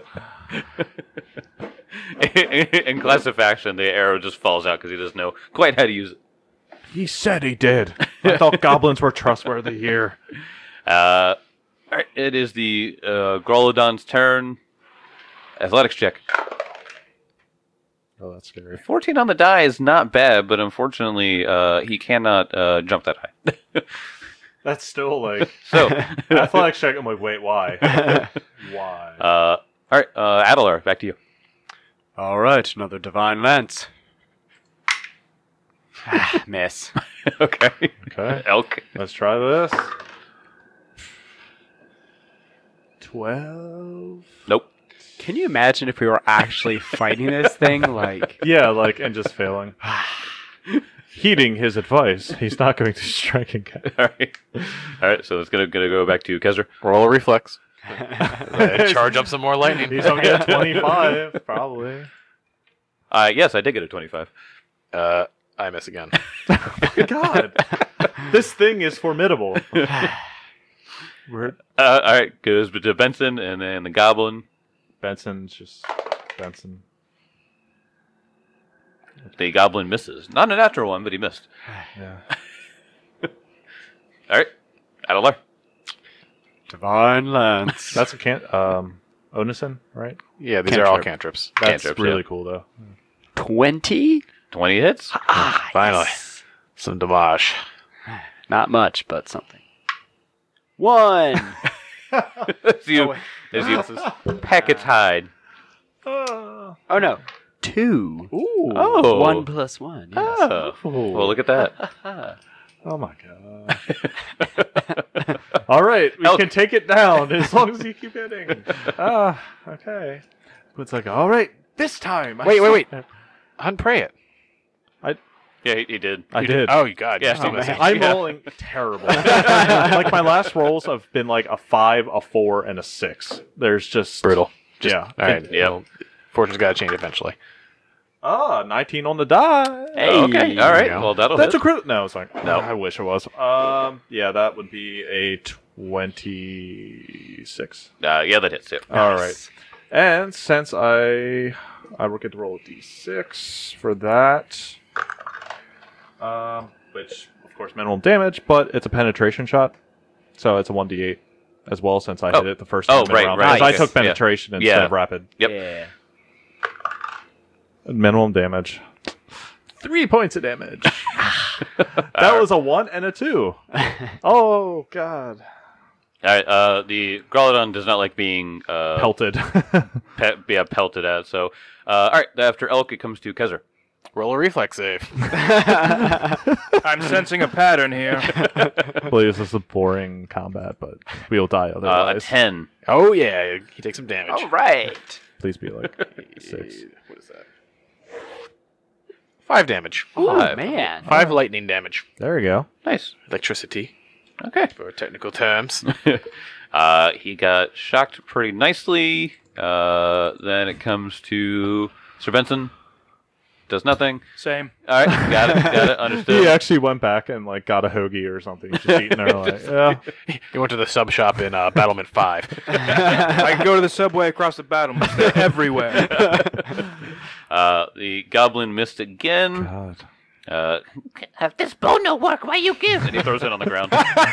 C: is-
A: In class of action, the arrow just falls out because he doesn't know quite how to use it.
C: He said he did. I thought goblins were trustworthy here.
A: Uh, all right, it is the uh, Grolodon's turn. Athletics check.
C: Oh, that's scary.
A: fourteen on the die is not bad, but unfortunately, uh, he cannot uh, jump that high.
C: That's still like
A: So,
C: athletics check. I'm like, wait, why? Why?
A: uh, all right, uh, Adelar, back to you.
B: All right, another divine lance. Ah, miss.
A: Okay.
C: Okay,
A: Elk.
C: let's try this. Twelve.
A: Nope.
B: Can you imagine if we were actually fighting this thing? Like,
C: Yeah, like and just failing. Heeding his advice, he's not going to strike again.
A: All right. All right. So it's gonna gonna go back to Kezra.
D: Roll a reflex. Uh, charge up some more lightning.
C: He's gonna get twenty-five, probably.
A: Uh, yes, I did get a twenty-five.
D: Uh, I miss again.
C: God, this thing is formidable. We're,
A: Uh, all right, goes to Benson and then the Goblin.
C: Benson's just Benson.
A: The Goblin misses. Not a natural one, but he missed.
C: Yeah.
A: All right, Adelar.
B: divine lance.
C: That's a can um Onison, right?
D: Yeah, these are all
B: Cantrip.
D: cantrips.
C: That's
A: Cantrips,
C: really
A: yeah.
C: cool though.
B: twenty?
A: twenty hits.
D: Finally. Some damage.
B: Not much, but something. One.
A: as you, as you peck its hide.
C: Oh.
B: Oh no, two.
C: Ooh.
A: Oh.
B: One plus one. Yes.
A: Oh. Well, look at that.
C: Oh my god. All right, we
A: Elk.
C: can take it down as long as you keep hitting. Ah, okay. It's like, all right, this time. I
D: Wait, wait,
C: saw-
D: wait. Unpray it.
A: Yeah, he, he did.
C: I
D: You
C: did.
D: Oh, you God.
A: Yeah.
D: You're still
A: Oh,
D: missing.
C: I'm
A: Yeah.
C: rolling terrible. Like my last rolls have been like a five, a four, and a six. There's just
D: Brutal. Just,
C: Yeah.
D: All right.
A: Yeah.
D: Well, fortune's got to change eventually.
C: Ah, nineteen on the die.
A: Oh, okay. All right.
D: Yeah.
A: Well, that'll
C: That's a
A: hit.
C: crit. No, it's like
A: No.
C: I wish it was. Um, yeah, that would be a twenty-six.
A: Uh, yeah, that hits too.
C: All right. And since I I will get to roll a d six for that, um, which of course minimum damage, but it's a penetration shot, so it's a one d eight as well since I
A: Oh.
C: hit it the first
A: Oh,
C: time in
A: right,
C: the round.
A: right.
C: Because I
A: Nice.
C: took
A: Yeah.
C: penetration instead
A: Yeah.
C: of rapid.
A: Yep.
B: Yeah.
C: Minimum damage. Three points of damage. That was a one and a two. Oh god.
A: All right. Uh, the Grolodon does not like being uh,
C: Pelted.
A: pe- yeah, pelted at. So, uh, all right. After Elk, it comes to Kezra.
D: Roll a reflex save.
E: I'm sensing a pattern here.
C: Please, this is boring combat, but we'll die
A: Uh, a
C: otherwise.
A: ten.
D: Oh, yeah. He takes some damage.
B: All right.
C: Please be like six.
D: What is that? Five damage.
B: Oh
A: Five.
B: man.
D: Five lightning damage.
C: There we go.
A: Nice.
D: Electricity,
A: Okay.
D: for technical terms.
A: uh, he got shocked pretty nicely. Uh, then it comes to Sir Benson. Does nothing.
E: Same.
A: All right. Got it. Got it. Understood.
C: He actually went back and like got a hoagie or something. He's just eating there like, yeah.
D: He went to the sub shop in uh, Battlement five.
E: I can go to the subway across the battlements. They're everywhere.
A: Uh, the Goblin missed again.
C: God.
A: Uh,
F: If this bow no work, why you give?
A: and he throws it on the ground.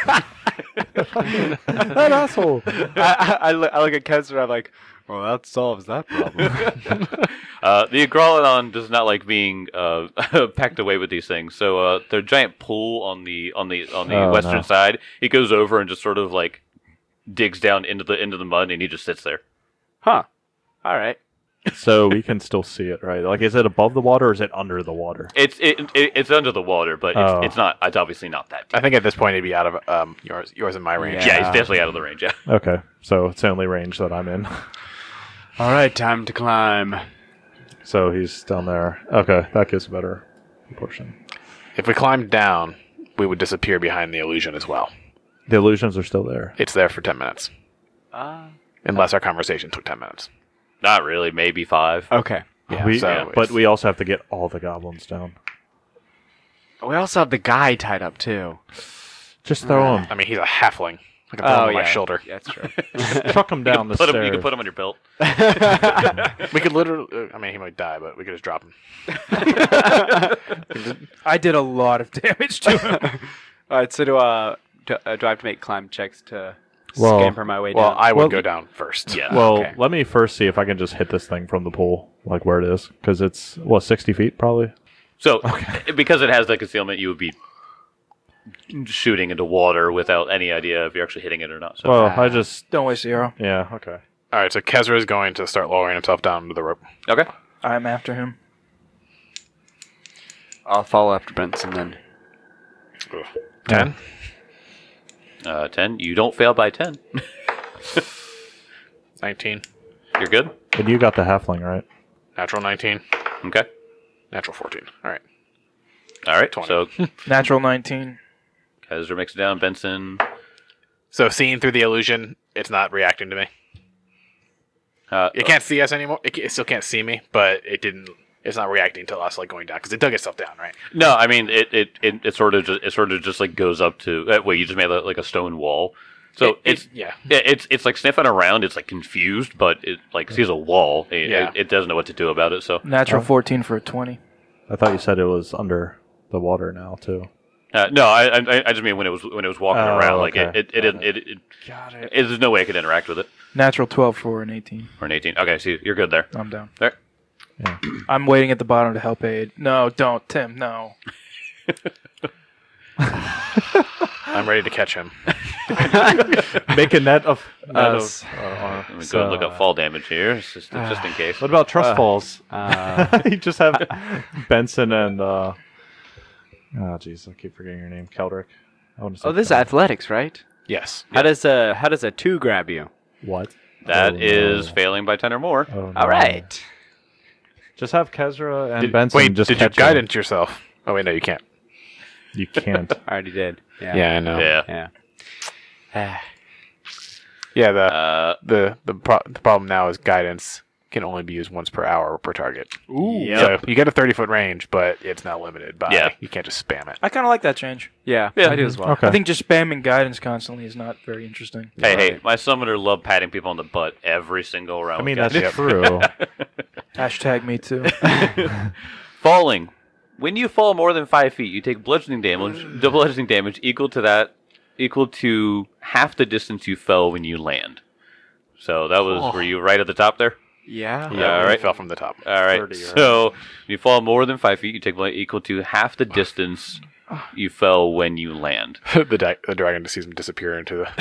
C: That asshole.
B: I, I, I look, I look at Kezra. I'm like, well, that solves that problem.
A: Uh, the Agrolodon does not like being uh, packed away with these things. So uh, their giant pool on the on the on the
C: Oh,
A: western
C: no.
A: side, he goes over and just sort of like digs down into the into the mud, and he just sits there.
B: Huh. All right.
C: So we can still see it, right? Like, is it above the water or is it under the water?
A: It's it, it it's under the water, but it's,
C: Oh.
A: it's not. It's obviously not that
D: I
A: deep.
D: think at this point it'd be out of um, yours, yours and my range.
A: Yeah,
B: Yeah.
A: he's definitely out of the range. Yeah.
C: Okay, so it's the only range that I'm in.
B: All right. Time to climb.
C: So he's down there. Okay, that gives a better proportion.
D: If we climbed down, we would disappear behind the illusion as well.
C: The illusions are still there.
D: It's there for ten minutes,
B: Uh,
D: unless our conversation took ten minutes.
A: Not really. Maybe five.
B: okay.
D: Yeah,
C: we,
D: so
C: but
D: it's-
C: we also have to get all the goblins down.
B: We also have the guy tied up too.
C: Just throw him.
D: I mean, he's a halfling. I can throw him
B: Oh
D: on
B: yeah,
D: my shoulder.
B: Yeah, that's true.
C: Chuck him down the
A: Put him,
C: stairs.
A: you can put him on your belt.
D: We could literally. Uh, I mean, he might die, but we could just drop him.
E: I did a lot of damage to him.
B: All right, so do uh, do, uh, do I have to make climb checks to
C: Well-
B: scamper my way
D: Well,
B: down?
D: I would
C: Well-
D: go down first.
A: Yeah.
C: Well,
B: Okay.
C: let me first see if I can just hit this thing from the pool, like where it is, because it's what sixty feet probably.
A: So, because it has that concealment, you would be shooting into water without any idea if you're actually hitting it or not. So,
C: Well, I just
E: Don't waste the arrow.
C: yeah okay.
D: All right, so Kezra is going to start lowering himself down to the rope.
A: okay.
E: I'm after him.
B: I'll follow after Benson then.
D: Ten.
A: Uh, ten. You don't fail by ten.
D: Nineteen.
A: You're good.
C: And you got the halfling right.
D: Natural nineteen.
A: Okay.
D: Natural fourteen. All right.
A: All right.
D: twenty.
A: So,
E: Natural nineteen.
A: Kaiser makes it down. Benson.
D: So seeing through the illusion, it's not reacting to me.
A: Uh,
D: It can't see us anymore. It, ca- it still can't see me, but it didn't. It's not reacting to us like going down because it dug itself down, right?
A: No, I mean it. It, it, it sort of just it sort of just like goes up to. Uh, wait, you just made like like a stone wall. So
D: It- it-
A: it's
D: yeah.
A: yeah, it's it's like sniffing around. It's like confused, but it like sees a wall. It,
D: Yeah.
A: it, it doesn't know what to do about it. So
E: Natural
C: Oh.
E: fourteen for a twenty.
C: I thought you said it was under the water now too.
A: uh, no, I, I I just mean when it was when it was walking
C: Oh,
A: around. Like
C: okay.
A: it it, it, didn't it, it,
C: Got it.
A: it there's no way I could interact with it
E: Natural twelve for an eighteen.
A: for an eighteen. Okay, so you're good there.
E: I'm down.
A: There.
E: I'm waiting at the bottom to help aid. No, don't, Tim. No.
D: I'm ready to catch him.
C: Make a net of. Net
B: Us.
C: of uh, uh,
A: Let me
C: so,
A: go look up fall damage here, just just in case.
C: What about trust
B: Uh,
C: falls?
B: Uh,
C: You just have Benson and. uh Oh jeez, I keep forgetting your name, Keldrick. I want to say
B: oh, this is
C: Keldrick.
B: athletics, right?
D: Yes.
B: How does a how does a two grab you?
C: What?
A: That
C: Oh,
A: is
C: no.
A: failing by ten or more.
C: Oh, no.
B: All right.
C: Just have Kezra and
D: Did-
C: Benson
D: wait,
C: just
D: did you
C: catch him.
D: guidance yourself? Oh wait, no, you can't.
C: You can't.
B: I already did. Yeah.
D: Yeah, I know.
A: Yeah.
B: Yeah. Ah.
D: Yeah. The
A: Uh,
D: the the, pro- the problem now is guidance can only be used once per hour per target.
E: Ooh.
B: Yep.
D: So you get a thirty foot range, but it's not limited by.
A: Yeah.
D: You can't just spam it.
E: I kind of like that change.
B: Yeah,
A: Yeah.
B: I do as well.
C: Okay.
E: I think just spamming guidance constantly is not very interesting.
A: hey, hey, my summoner loved patting people on the butt every single round.
C: I mean,
A: with
C: that's
A: guys.
C: true.
E: Hashtag me too.
A: Falling. When you fall more than five feet, you take bludgeoning damage. Double bludgeoning damage equal to that, equal to half the distance you fell when you land. So that was were you right at the top there?
B: Yeah.
A: Yeah,
D: all
A: all
D: right.
A: right.
D: Fell from the top.
A: All right.
C: thirty, right?
A: So you fall more than five feet, you take bl- equal to half the distance you fell when you land.
D: the di- the dragon just sees him disappear into the.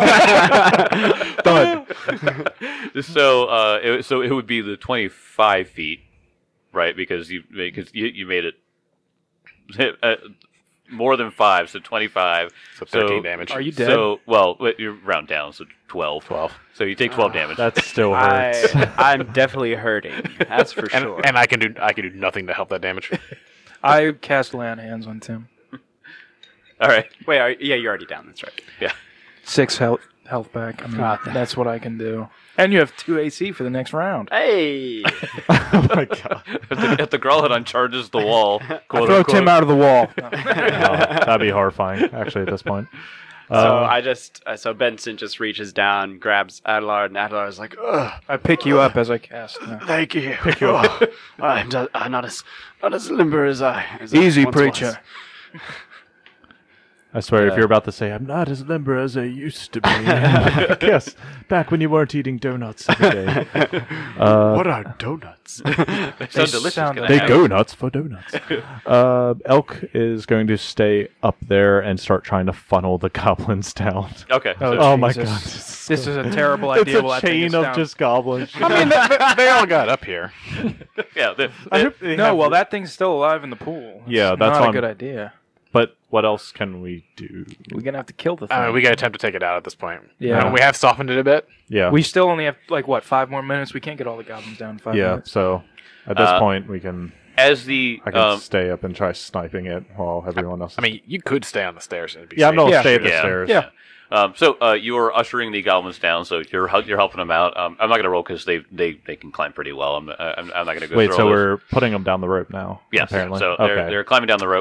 A: So uh, it, so it would be the twenty-five feet, right? Because you because you, you made it uh, more than five, so twenty-five.
D: So thirteen damage.
E: Are you dead?
A: So well, wait, you round down, so twelve.
D: twelve?
A: So you take twelve damage.
C: That still hurts.
B: I I'm definitely hurting. That's for
D: And,
B: sure.
D: and I can do I can do nothing to help that damage.
E: I cast lay on hands on Tim.
A: All right.
B: Wait, are, yeah, you're already down. That's right.
A: Yeah.
E: Six health health back. I mean,
B: Ah, thank-
E: that's what I can do. And you have two A C for the next round.
B: Hey.
C: Oh my god.
A: If the, if the Growlithe charges the wall,
E: I
A: quote
E: throw
A: unquote,
E: Tim out of the wall.
C: Oh, that'd be horrifying, actually, at this point.
B: So
C: Uh,
B: I just uh, so Benson just reaches down, grabs Adelar, and Adelar is like, "Ugh,
E: I pick you up as I cast. Yeah.
B: thank you. Pick you up. I'm, just, I'm not as not as limber as I. As I
E: Easy,
B: once
E: preacher.
B: was."
C: I swear, if
B: uh,
C: you're about to say, I'm not as limber as I used to be. Yes, back when you weren't eating donuts every day. Uh,
B: What are donuts?
A: they sound delicious.
E: sound
A: Can I
C: They
A: have
C: go nuts for donuts. uh, Elk is going to stay up there and start trying to funnel the goblins down.
A: it? Okay.
E: Oh,
A: so-
C: Oh my
E: Jesus.
C: god.
E: This is a terrible
C: It's
E: idea. while
C: a
E: that thing
C: chain
E: is
C: of
E: down.
C: just goblins.
D: I mean, they, they- they all got up here.
A: yeah. The,
C: I
A: the-
C: hope they
E: No,
C: have-
E: well, that thing's still alive in the pool.
C: Yeah,
E: It's
C: that's
E: not
C: on-
E: a good idea.
C: But what else can we do?
E: We're gonna have to kill the thing.
D: I mean, we got to attempt to take it out at this point.
E: Yeah.
D: And we have softened it a bit.
C: Yeah.
E: we still only have like what five more minutes. We can't get all the goblins down in five
C: yeah,
E: minutes.
C: so at this
A: Uh,
C: point, we can.
A: as the
C: I can
A: um,
C: stay up and try sniping it while everyone else.
D: I mean, you could stay on the stairs and it'd be
C: yeah, I'm
D: safe.
C: not
E: Yeah.
C: stay at the
A: Yeah.
C: stairs.
E: Yeah.
A: Um, so uh, you are ushering the goblins down. So you're hel- you're helping them out. Um, I'm not going to roll because they, they they can climb pretty well. I'm I'm, I'm not going to go.
C: Wait,
A: through
C: so
A: all those.
C: we're putting them down the rope now?
A: Yes.
C: Apparently.
A: So
C: okay.
A: they're they're climbing down the rope.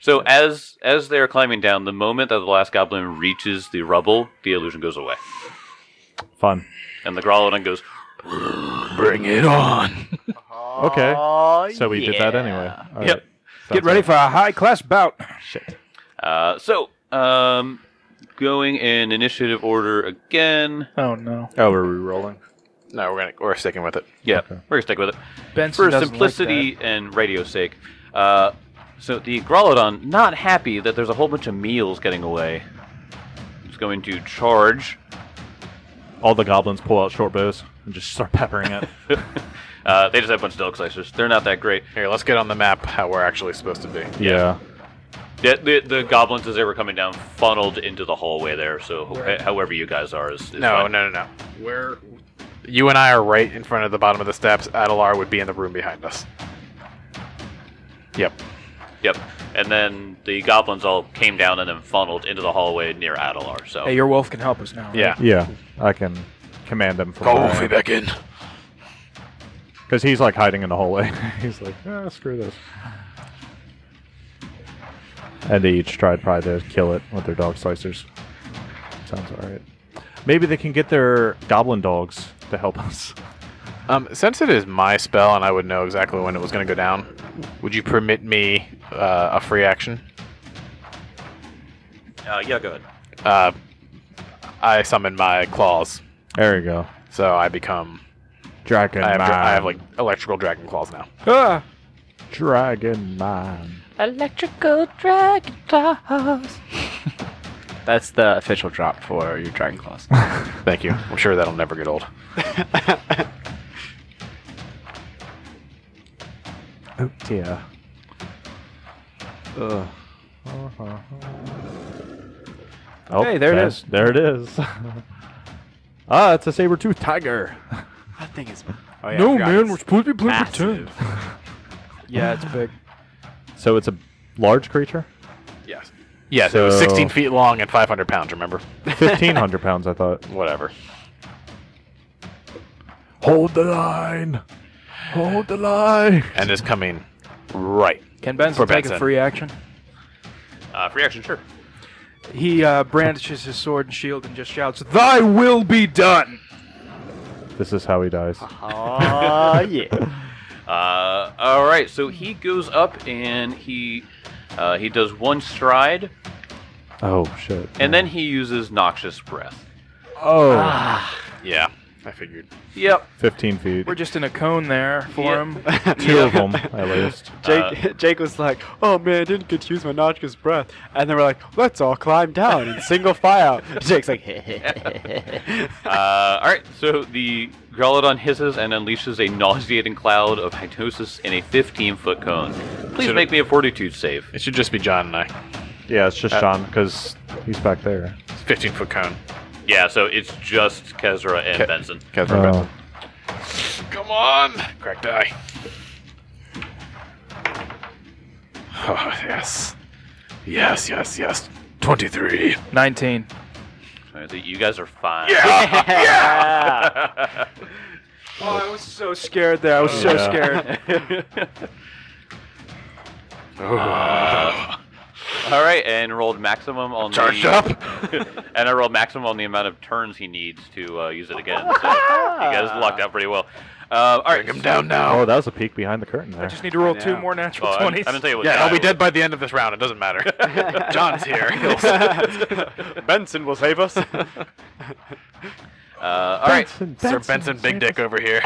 A: So as as they're climbing down, the moment that the last goblin reaches the rubble, the illusion goes away,
C: Fun.
A: and the Growlithe goes.
D: Bring it on.
C: Okay.
B: Oh,
C: So we did that anyway. All right.
A: Yep.
E: Get ready for a high class bout.
C: Shit.
A: Uh, so um, going in initiative order again.
E: Oh no.
C: Oh, we're re-rolling.
D: No, we're gonna we're sticking with it.
A: Yeah, we're gonna stick with it.
E: Benson
A: For
E: doesn't
A: simplicity
E: like
A: and radio's sake. Uh, so the Growlithe, not happy that there's a whole bunch of meals getting away, is going to charge.
C: All the goblins pull out short bows and just start peppering it.
A: Uh, they just have a bunch of Delic Slicers. They're not that great.
D: Here, let's get on the map how we're actually supposed to be.
C: Yeah.
A: The, the, the goblins, as they were coming down, funneled into the hallway there. So ho- however you guys are is, is
D: No,
A: fine.
D: no, no, no. We're you and I are right in front of the bottom of the steps. Adelar would be in the room behind us. Yep.
A: Yep. And then the goblins all came down and then funneled into the hallway near Adelar. So
E: that. Hey, your wolf can help us now. right?
D: Yeah.
C: Yeah. I can command him from
D: Call
C: where I
D: Wolfie
C: am.
D: back in.
C: Because he's like hiding in the hallway. He's like, ah, screw this. And they each tried probably to kill it with their dog slicers. Sounds alright. Maybe they can get their goblin dogs to help us.
D: Um, since it is my spell and I would know exactly when it was going to go down, would you permit me uh, a free action?
A: uh, yeah, go ahead.
D: Uh, I summon my claws,
C: There you go.
D: so I become.
C: Dragon
D: I have,
C: Man.
D: I have like electrical dragon claws now.
E: Ah,
C: Dragon Man.
B: Electrical dragon claws. That's the official drop for your dragon claws.
D: Thank you. I'm sure that'll never get old.
C: Oh dear. Ugh. Uh-huh. Oh,
E: Hey, there it
C: that-
E: is.
C: There it is. Ah, it's a saber-toothed tiger.
B: That thing is. Oh, yeah, I
E: no,
B: forgot
E: man,
B: it's
E: we're supposed to be playing
B: massive.
E: pretend. Yeah, it's big.
C: So it's a large creature?
D: Yes. Yes, it was
C: So-
D: sixteen feet long and five hundred pounds, remember?
C: fifteen hundred pounds, I thought.
D: Whatever.
C: Hold the line! Hold the line!
D: And is coming right.
E: Can Benson
D: For
E: take a
D: Benson.
E: free action?
A: Uh, free action, sure.
E: He uh, brandishes his sword and shield and just shouts, "Thy will be done!"
C: This is how he dies.
B: Oh, yeah.
A: Uh, all right, so he goes up and he uh, he does one stride,
C: Oh, shit.
A: and then he uses Noxious Breath.
C: Oh,
D: Yeah, I figured.
A: Yep.
C: fifteen feet.
E: We're just in a cone there for
A: Yeah.
E: him.
C: Two of them, at least.
B: Jake, Jake was like, "Oh man, I didn't get to use my Notch's breath," and then we're like, "Let's all climb down in single file." Jake's like,
A: Uh, all right, so the Growlithe hisses and unleashes a nauseating cloud of hypnosis in a fifteen-foot cone. Please
D: Should
A: make
D: it-
A: me a fortitude save.
D: It should just be John and I.
C: Yeah, it's just
D: Uh,
C: Sean, because he's back there.
D: It's fifteen foot cone.
A: Yeah, so it's just Kezra and
D: Ke-
A: Benson.
D: Catherine
C: Oh.
D: Benson. Come on! Crack die. Oh, yes. Yes, yes, yes. twenty-three.
E: nineteen.
A: I think You guys are fine.
E: Oh, I was so scared there. I was so
C: Yeah.
E: scared.
A: All right, and rolled maximum on
D: Charged
A: the,
D: up.
A: and I rolled maximum on the amount of turns he needs to uh, use it again. So you guys lucked out pretty well. Uh, all right,
D: Bring him down now.
C: Oh, that was a peek behind the curtain there.
E: I just need to roll
B: I
E: two
B: know.
E: more natural
A: Oh, I, I
E: twenties.
A: didn't tell you what.
D: Yeah,
A: die
D: I'll be
A: was.
D: dead by the end of this round. It doesn't matter. John's here. He'll-
B: Benson will save us.
A: Uh, all right.
D: Sir Benson Big Dick over here.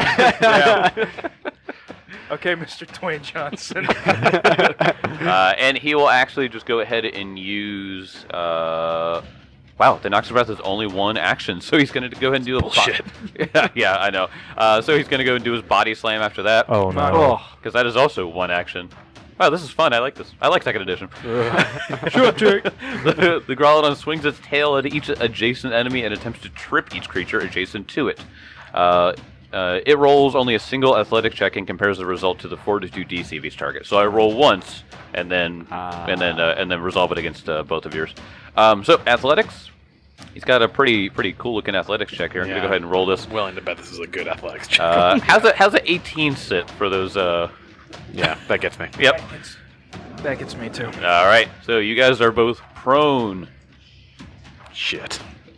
E: Okay, Mister Dwayne Johnson.
A: Uh, and he will actually just go ahead and use. Uh, wow, the Noxious Breath is only one action, so he's going to go ahead and do a bo-
D: Bullshit.
A: yeah, yeah, I know. Uh, so he's going to go and do his body slam after that.
C: Oh, no.
E: Oh.
A: Because that is also one action. Wow, this is fun. I like this. I like second edition.
E: Shut up, Jake.
A: the, the Growlithe swings its tail at each adjacent enemy and attempts to trip each creature adjacent to it. Uh, uh, it rolls only a single athletic check and compares the result to the fortitude D C of each target. So I roll once and then
B: Ah.
A: and then uh, and then resolve it against uh, both of yours. Um, so athletics. He's got a pretty pretty cool looking athletics check here. I'm gonna
D: Yeah.
A: go ahead and roll this.
D: Willing to bet this is a good athletics check.
A: Uh, how's it? How's it? eighteen sit for those? Uh,
D: yeah, that gets me.
A: yep.
E: That gets me too.
A: All right, so you guys are both prone.
D: Shit.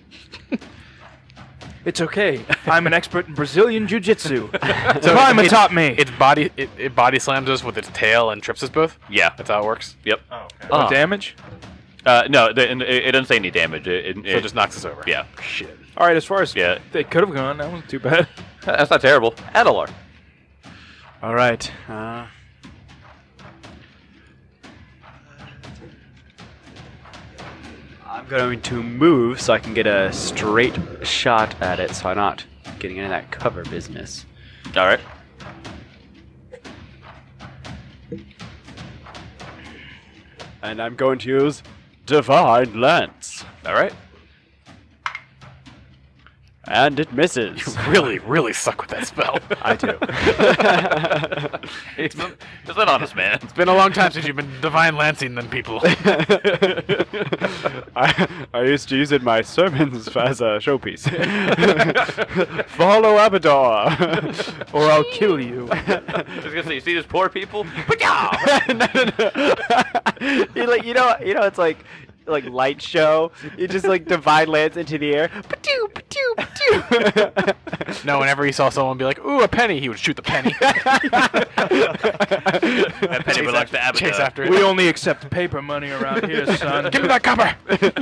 E: It's okay. I'm an expert in Brazilian Jiu-Jitsu. Prima taught me.
D: Its body it, it body slams us with its tail and trips us both.
A: Yeah.
D: That's how it works.
A: Yep.
E: Oh, damage?
A: Uh, no, the, it, it doesn't say any damage. It, it,
D: So it just knocks us over.
A: Yeah.
D: Shit.
E: All right, as far as
A: Yeah.
E: they could have gone, that wasn't too bad.
A: That's not terrible. Adelar.
B: All right. Uh, I'm going to move so I can get a straight shot at it, so I'm not getting into that cover business.
A: All right.
B: And I'm going to use Divine Lance.
A: All right.
B: And it misses.
D: Really, really suck with that spell.
B: I do.
A: It's an honest man.
D: It's been a long time since you've been divine lancing them people.
B: I, I used to use it in my sermons as a showpiece. Follow Abadar,
E: Or I'll kill you.
A: I was gonna say, you see these poor people?
B: no, no, no. you like, you know, you know, it's like, like light show. You just like divine lance into the air. Ba-doo, ba-doo, ba-doo.
D: No, whenever he saw someone be like, "Ooh, a penny," he would shoot the penny.
A: That penny belongs to Abaddon.
D: Chase after it.
E: We only accept paper money around here, son.
D: Give me that copper.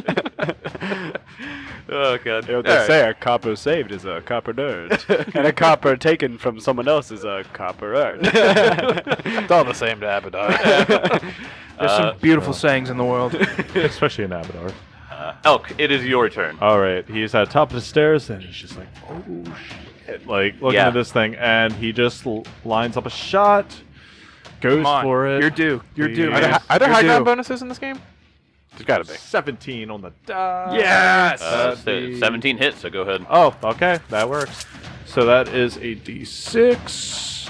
A: Oh god.
B: You know what they
A: All right.
B: say, a copper saved is a copper earned, and a copper taken from someone else is a copper earned.
D: It's all the same to Abaddon.
E: There's
A: Uh,
E: some beautiful sayings in the world.
C: Especially in Abadar.
A: Uh, Elk, it is your turn.
C: All right, he's at the top of the stairs, and he's just like, oh shit, like looking
A: Yeah.
C: at this thing, and he just l- lines up a shot, goes
E: Come on,
C: for it.
E: you're due. You're
C: He-
E: due.
D: Are there,
E: man.
D: are there
E: You're
D: high
E: due.
D: ground bonuses in this game? There's got to be.
C: seventeen on the die.
E: Yes!
A: Uh,
C: That'd
A: so
C: be-
A: seventeen hits, so go ahead.
C: Oh, okay, that works. So that is a d six.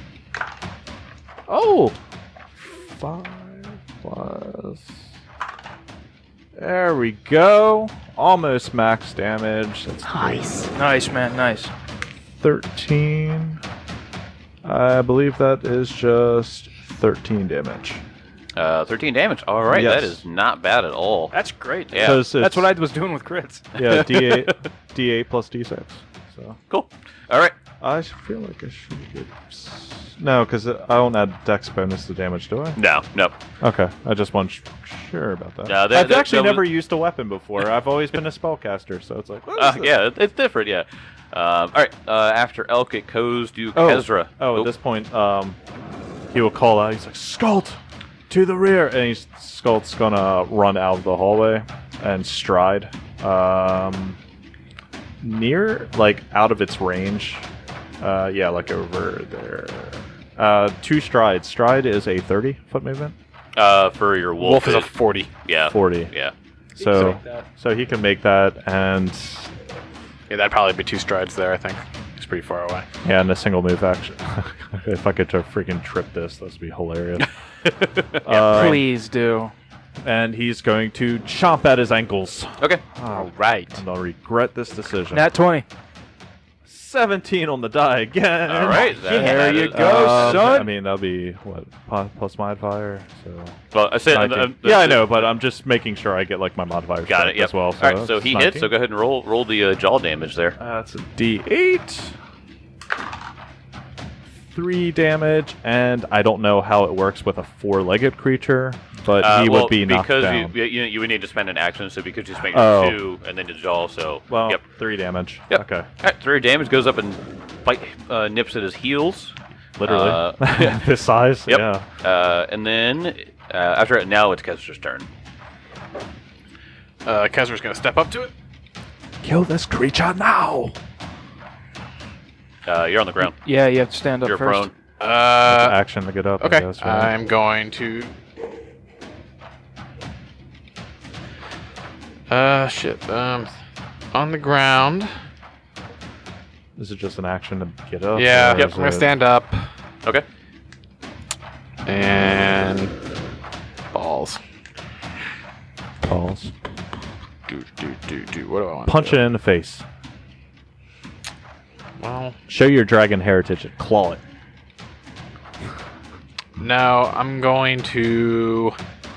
C: Oh, five plus. There we go. Almost max damage. That's
F: Nice.
E: Nice, man. Nice.
C: thirteen. I believe that is just thirteen damage.
A: Uh, thirteen damage. All right,
C: Yes.
A: that is not bad at all.
E: That's great.
A: Yeah.
C: 'Cause
E: That's
C: it's-
E: what I was doing with crits.
C: Yeah, d eight, d eight plus d six. So
A: Cool. All right.
C: I feel like I should get. s- No, because I don't add dex bonus to damage, do I?
A: No, no.
C: Okay, I just wasn't sh- sure about that.
A: Yeah, that-
C: I've
A: that-
C: actually
A: that was-
C: never used a weapon before. I've always been a spellcaster, so it's like, what is
A: Uh,
C: this?
A: yeah, it- it's different. Yeah. Um, all right. Uh, after Elk, it goes to
C: Oh,
A: Kezra.
C: oh, at this point, um, he will call out. He's like, Skult, to the rear, and he's Skult's gonna run out of the hallway and stride, um, near, like, out of its range. Uh, yeah, like over there. Uh, two strides. Stride is a thirty foot movement.
A: Uh, for your wolf,
D: Wolf is a
A: it-
D: forty.
A: yeah,
C: forty.
A: Yeah.
C: So,
E: make that.
C: so he can make that, and
D: Yeah, that'd probably be two strides there. I think it's pretty far away.
C: yeah, and a single move action. If I could to freaking trip this, this would be hilarious. Uh,
E: Please do.
C: and he's going to chomp at his ankles.
A: Okay.
C: All
B: right.
C: And I'll regret this decision.
E: Nat twenty.
C: seventeen on the die again.
A: All right. That,
E: There
A: that
E: you
A: is-
E: go.
C: Um,
E: son.
C: I mean, that'll be what po- plus modifier. So
A: Well, I said. uh,
C: nineteen.
A: uh,
C: yeah, I
A: uh,
C: know, but I'm just making sure I get like my modifier
A: Got it.
C: as
A: Yep.
C: well.
A: All right. So
C: that's
A: he hits. So
C: nineteen.
A: go ahead and roll roll the uh, jaw damage there.
C: That's a D eight. Three damage, and I don't know how it works with a four-legged creature, but
A: Uh,
C: he
A: well,
C: would be knocked
A: because
C: down.
A: you, you you would need to spend an action, so because you spend
C: Oh.
A: two and then the jaw, so
C: well,
A: yep.
C: three damage.
A: Yep.
C: Okay.
A: All right, three damage goes up and bite, uh, nips at his heels.
C: Literally.
A: Uh,
C: this size.
A: Yep.
C: Yeah.
A: Uh, and then uh, after it, now it's Kezra's turn.
D: Uh, Kezra's gonna step up to it.
C: Kill this creature now.
A: Uh, you're on the ground.
E: Yeah, you have to stand up
A: You're
E: first.
A: prone.
D: Uh,
C: Action to get up. I
D: okay.
C: guess, right?
D: I'm going to. Uh, shit. Um, on the ground.
C: Is it just an action to get up?
D: Yeah.
C: or
D: Yep.
C: is
D: I'm gonna
C: it-
D: stand up
A: Okay.
D: and balls.
C: Pause.
D: Do do do do. What do I want?
C: Punch it in the face.
D: Well,
C: Show your dragon heritage and claw it.
D: Now I'm going to.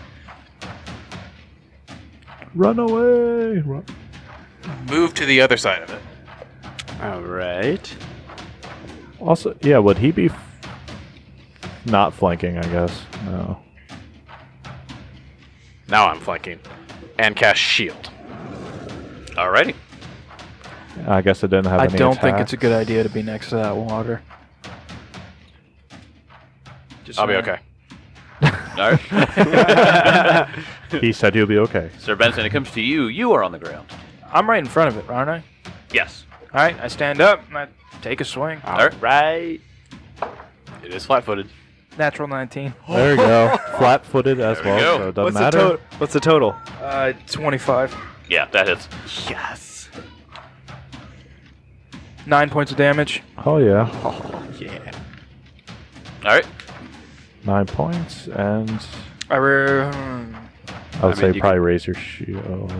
C: Run away! Run.
D: Move to the other side of it.
B: All right.
C: Also, yeah, would he be f- not flanking, I guess? No.
D: Now I'm flanking. And cast shield.
A: Alrighty.
C: I guess it didn't have
E: I
C: any
E: don't think it's a
C: attacks.
E: good idea to be next to that water. Just
D: I'll be
E: saying.
D: okay.
A: Alright.
C: He said he'll be okay.
A: Sir Benson, it comes to you. You are on the ground.
E: I'm right in front of it, aren't I?
A: Yes.
E: All right, I stand up and I take a swing.
B: All right.
D: It is flat-footed.
E: Natural nineteen.
C: There you go. Flat-footed as
A: There we
C: well,
A: go.
C: so it doesn't
B: What's the
C: matter.
B: total? What's the total?
E: Uh, twenty-five.
A: Yeah, that hits.
B: Yes.
E: Nine points of damage.
C: Oh yeah,
B: Oh yeah.
A: Alright.
C: nine points, and
E: I re-
C: I would
B: I
C: say
B: mean, you
C: probably raise your shield.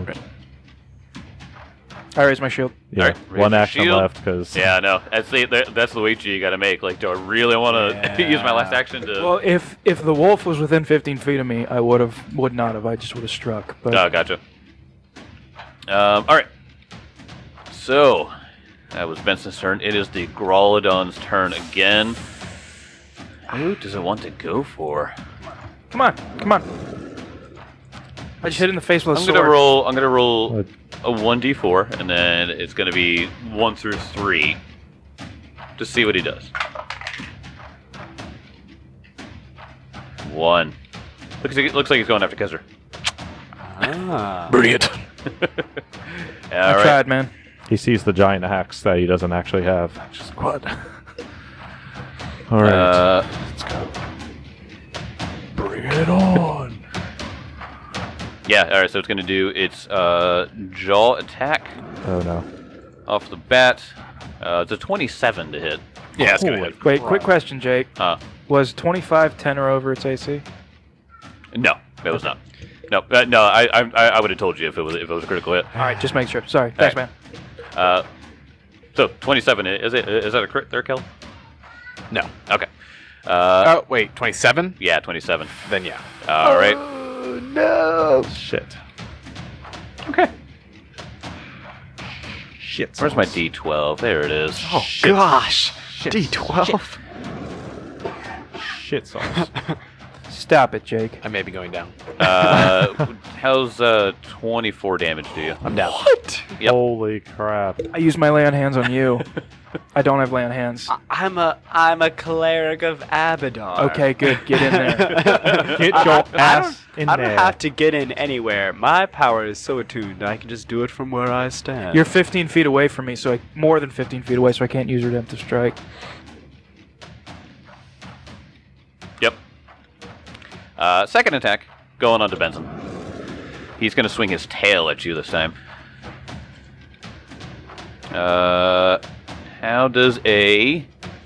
E: I raise my shield.
C: Yeah,
A: Alright, raise
C: one
A: your
C: action
A: shield.
C: left because
A: Yeah, no. That's the that- that's the wager you got to make. Like, do I really want to use my last action to?
E: Well, if if the wolf was within fifteen feet of me, I would have would not have. I just would have struck. But
A: Oh, gotcha. Um, all right. So that was Benson's turn. It is the Growlodon's turn again. Who does it want to go for?
E: come on, come on. I just hit in the face with a
A: I'm
E: sword.
A: gonna roll. I'm gonna roll
C: What?
A: a one d four, and then it's gonna be one through three to see what he does. One. Looks like looks like he's going after Kezzer.
B: Ah.
D: Brilliant.
E: I
A: All right.
E: tried, man.
C: he sees the giant axe that he doesn't actually have. Just what? All right,
A: Uh,
C: let's go. Bring it on.
A: yeah. All right. So it's gonna do its uh, jaw attack
C: Oh no.
A: off the bat. Uh, it's a twenty-seven to hit.
D: Yeah, it's gonna
C: Holy
D: hit.
E: Wait, quick question, Jake.
A: Uh,
E: Was twenty-five ten or over its A C?
A: no, it was not. No, uh, no. I I, I would have told you if it was if it was a critical hit.
E: All right, just make sure. Sorry. Thanks,
A: right.
E: man.
A: Uh, so twenty-seven is it? Is that a crit there, Kel?
D: No.
A: Okay. Uh,
D: Oh, wait, twenty-seven?
A: yeah, twenty-seven.
D: Then yeah.
A: All right.
B: Oh no.
C: Shit.
A: Okay.
C: Shit.
A: Where's my D twelve? There it is.
B: Oh gosh. D twelve.
C: Shit sauce.
E: Stop it, Jake.
D: I may be going down.
A: Uh, how's uh twenty-four damage to you?
D: I'm down.
B: What?
A: Yep.
C: Holy crap.
E: I used my lay on hands on you. I don't have lay on hands.
B: I'm a I'm a cleric of Abaddon.
E: Okay, good. Get in there.
C: Get
B: I-
C: your
B: I- I
C: ass
B: don't-
C: in
B: I don't
C: there.
B: have to get in anywhere. My power is so attuned, I can just do it from where I stand.
E: You're fifteen feet away from me, so I more than fifteen feet away, so I can't use redemptive strike.
A: Yep. Uh, second attack going on to Benson. He's going to swing his tail at you this time. Uh, how does a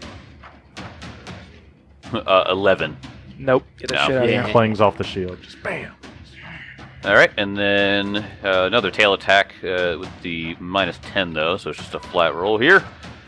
A: uh, eleven?
E: Nope. Get that
A: No.
E: shit out
B: Yeah.
E: of here.
C: Clings off the shield. Just bam.
A: All right, and then uh, another tail attack uh, with the minus ten though, so it's just a flat roll here.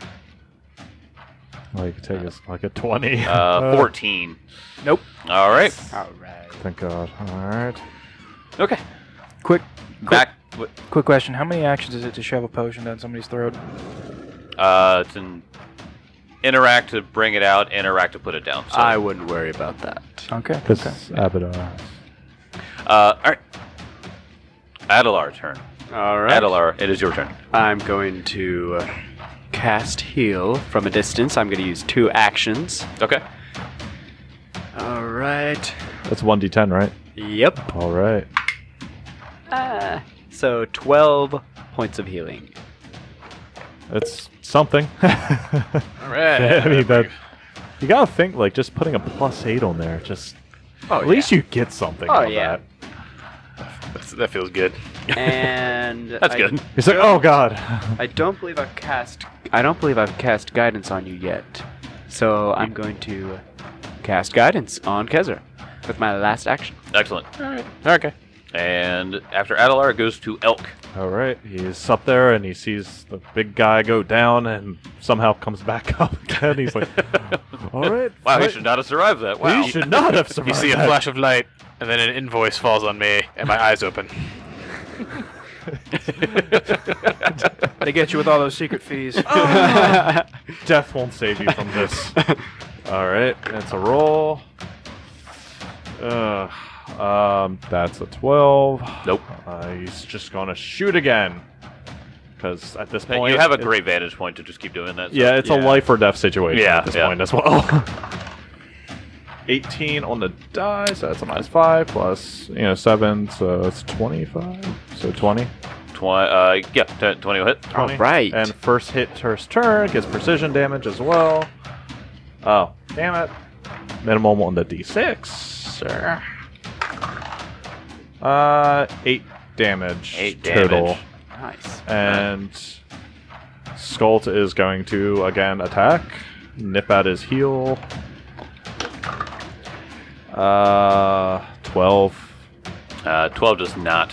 C: Well, you could take us like a twenty.
A: Uh, fourteen.
E: Nope.
A: All right.
B: All right.
C: Thank God. All right.
A: Okay.
E: Quick,
A: Back. w-
E: quick question. How many actions is it to shove a potion down somebody's throat?
A: Uh, it's an interact to bring it out, interact to put it down. So,
B: I wouldn't worry about that.
E: Okay.
C: Because
E: okay.
C: Abaddon.
A: uh, all right. Adelar turn.
B: All right.
A: Adelar, it is your turn.
B: I'm going to uh, cast heal from a distance. I'm going to use two actions.
A: Okay.
B: All right.
C: That's one d ten, right?
B: Yep.
C: All right.
B: Ah, so twelve points of healing.
C: That's something.
D: All right.
C: I mean, that, you gotta think, like, just putting a plus eight on there, just.
B: Oh,
C: at least you get something
B: Oh,
C: on
B: yeah.
C: that.
D: That's, that feels good.
B: And
A: That's
B: I,
A: good.
C: He's like, oh god.
B: I don't believe I've cast. I don't believe I've cast guidance on you yet. So I'm going to cast guidance on Kezzer with my last action.
A: Excellent.
D: All right. Okay.
A: And after Adelar, it goes to Elk.
C: All right, he's up there and he sees the big guy go down and somehow comes back up again. He's like, "All right,
A: Wow, he
C: fight-
A: should not have survived that. Wow.
C: he should not have
D: You
C: survived."
D: see a
C: that."
D: flash of light, and then an invoice falls on me, and my eyes open.
E: They get you with all those secret fees.
C: Death won't save you from this. All right, it's a roll. Uh, um, that's a twelve.
A: Nope.
C: Uh, he's just gonna shoot again. Because at this point,
A: You have a
C: it-
A: great vantage point to just keep doing that. so-
C: Yeah, it's a
B: Yeah.
C: life or death situation
A: Yeah,
C: at this
A: yeah.
C: point as well. eighteen on the die, so that's a minus five plus you know seven, so it's twenty-five. So twenty.
A: Twi- uh, yeah, t- twenty will hit.
C: twenty.
B: All right.
C: And first hit first turn gets precision damage as well. Oh, damn it. Minimum on the d six, sir. Uh, eight damage
A: Eight
C: total.
A: damage.
B: Nice.
C: And Skolt is going to again attack, nip at his heel. Uh, twelve.
A: Uh, twelve does not.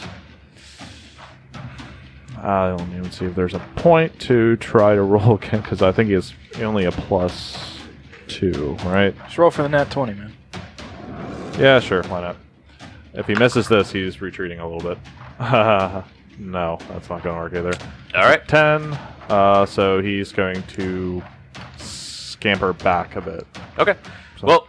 C: I don't even see if there's a point to try to roll again because I think it's only a plus two, right?
E: Just roll for the nat twenty, man.
C: Yeah, sure, why not? If he misses this, he's retreating a little bit. No, that's not going to work either.
A: All right.
C: ten, uh, so he's going to scamper back a bit.
A: Okay.
C: So-
A: Well,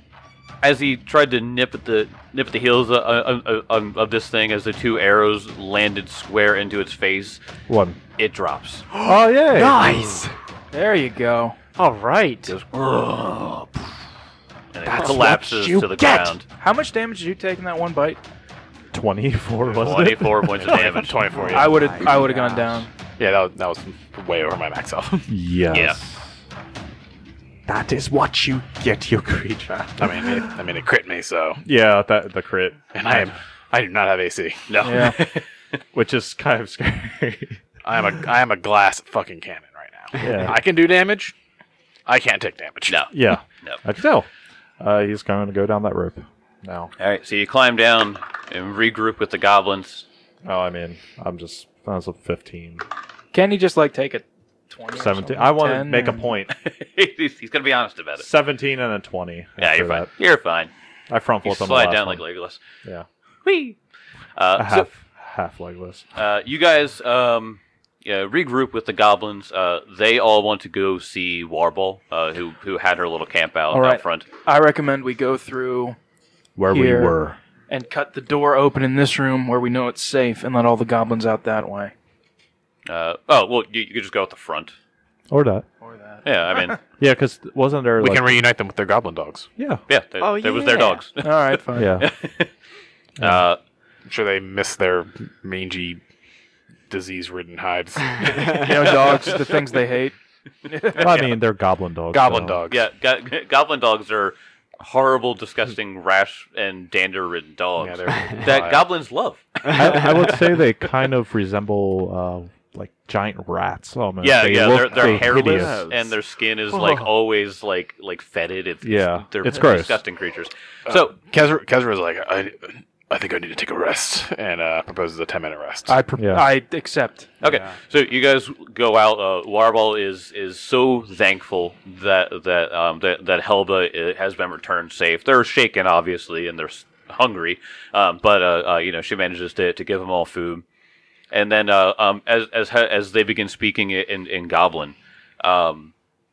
A: as he tried to nip at the nip at the heels of, of, of, of this thing, as the two arrows landed square into its face,
C: One.
A: it drops.
C: Oh, yay!
B: Nice.
E: There you go.
B: All right.
A: Goes, and it
B: That's
A: collapses
B: what you
A: to the
B: get.
A: ground.
E: How much damage did you take in that one bite?
C: twenty-four, wasn't it?
A: Twenty-four points of damage.
D: twenty-four, yeah.
E: I would have. I would have gone down.
D: Yeah, that was, that was way over my max health.
C: Yes.
A: Yeah.
C: That is what you get, you creature.
D: I mean, it, I mean, it crit me, so,
C: Yeah, that the crit,
D: and I am, I do not have A C.
A: No.
E: Yeah.
C: which is kind of scary.
D: I am a, I am a glass fucking cannon right now.
C: Yeah.
D: I can do damage. I can't take damage.
A: No.
C: Yeah,
A: No.
C: I can tell. Uh, he's going to go down that rope now.
A: All right. So you climb down and regroup with the goblins.
C: Oh, I mean, I'm just that's a fifteen,
E: Can you just like take a twenty? or
C: seventeen.
E: something?
C: I want to
E: ten
C: make a
E: and-
C: point.
A: he's he's gonna be honest about it.
C: seventeen and a twenty.
A: Yeah,
C: after
A: you're fine.
C: that.
A: You're fine.
C: I front
A: You
C: flip on the
A: slide
C: last
A: down
C: one.
A: like Legolas.
C: Yeah,
A: Whee!
C: a
A: Uh, so,
C: half half legless.
A: uh, you guys um, yeah, regroup with the goblins. Uh, they all want to go see Warble, uh, who who had her little camp out
E: All right.
A: out front.
E: I recommend we go through
C: Where
E: here.
C: we were.
E: and cut the door open in this room where we know it's safe, and let all the goblins out that way.
A: Uh, oh well, you, you could just go at the front.
C: Or that.
E: Or that.
A: Yeah, I mean,
C: Yeah, because wasn't there
D: We
C: like...
D: can reunite them with their goblin dogs.
C: yeah.
A: yeah, they,
B: Oh,
A: there was their
B: yeah.
A: dogs.
E: All right, fine.
C: Yeah.
A: Uh,
D: I'm sure they miss their mangy, disease-ridden hides.
E: You know, dogs, the things they hate.
C: Well, I mean, they're goblin dogs.
D: Goblin
C: so-
D: dogs.
A: yeah, go- goblin dogs are horrible, disgusting, rash and dander-ridden dogs
D: Yeah, they're
A: that
D: vile.
A: goblins love.
C: I, I would say they kind of resemble uh, like giant rats. Almost.
A: Yeah,
C: They
A: yeah,
C: look-
A: they're they're
C: they're
A: hairless
C: hideous.
A: and their skin is like always like like fetid. It's,
C: Yeah,
A: they're
C: it's gross.
A: disgusting creatures. So
D: Kezra, Kezra's like, I, I think I need to take a rest, and uh, proposes a ten-minute rest.
E: I, pre-
C: Yeah.
E: I accept.
A: okay, so you guys go out. Uh, Warball is is so thankful that that um, that that Helba uh, has been returned safe. They're shaken, obviously, and they're s- hungry, um, but uh, uh, you know she manages to, to give them all food. And then uh, um, as as ha- as they begin speaking in in Goblin, um,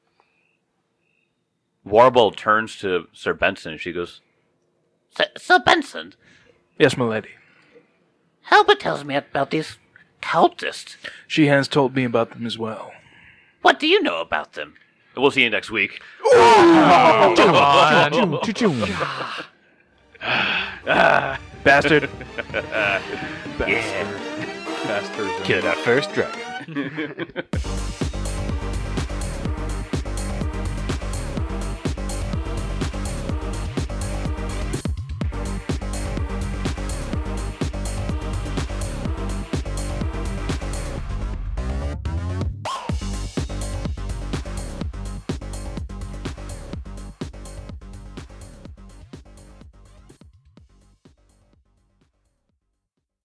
A: Warball turns to Sir Benson and she goes,
F: Sir, Sir Benson,
E: Yes, milady.
F: Helba tells me about these cultists.
E: She has told me about them as well.
F: What do you know about them?
A: "We'll see you next week."
E: Bastard.
F: Yeah.
C: Bastards.
D: Kill that first dragon.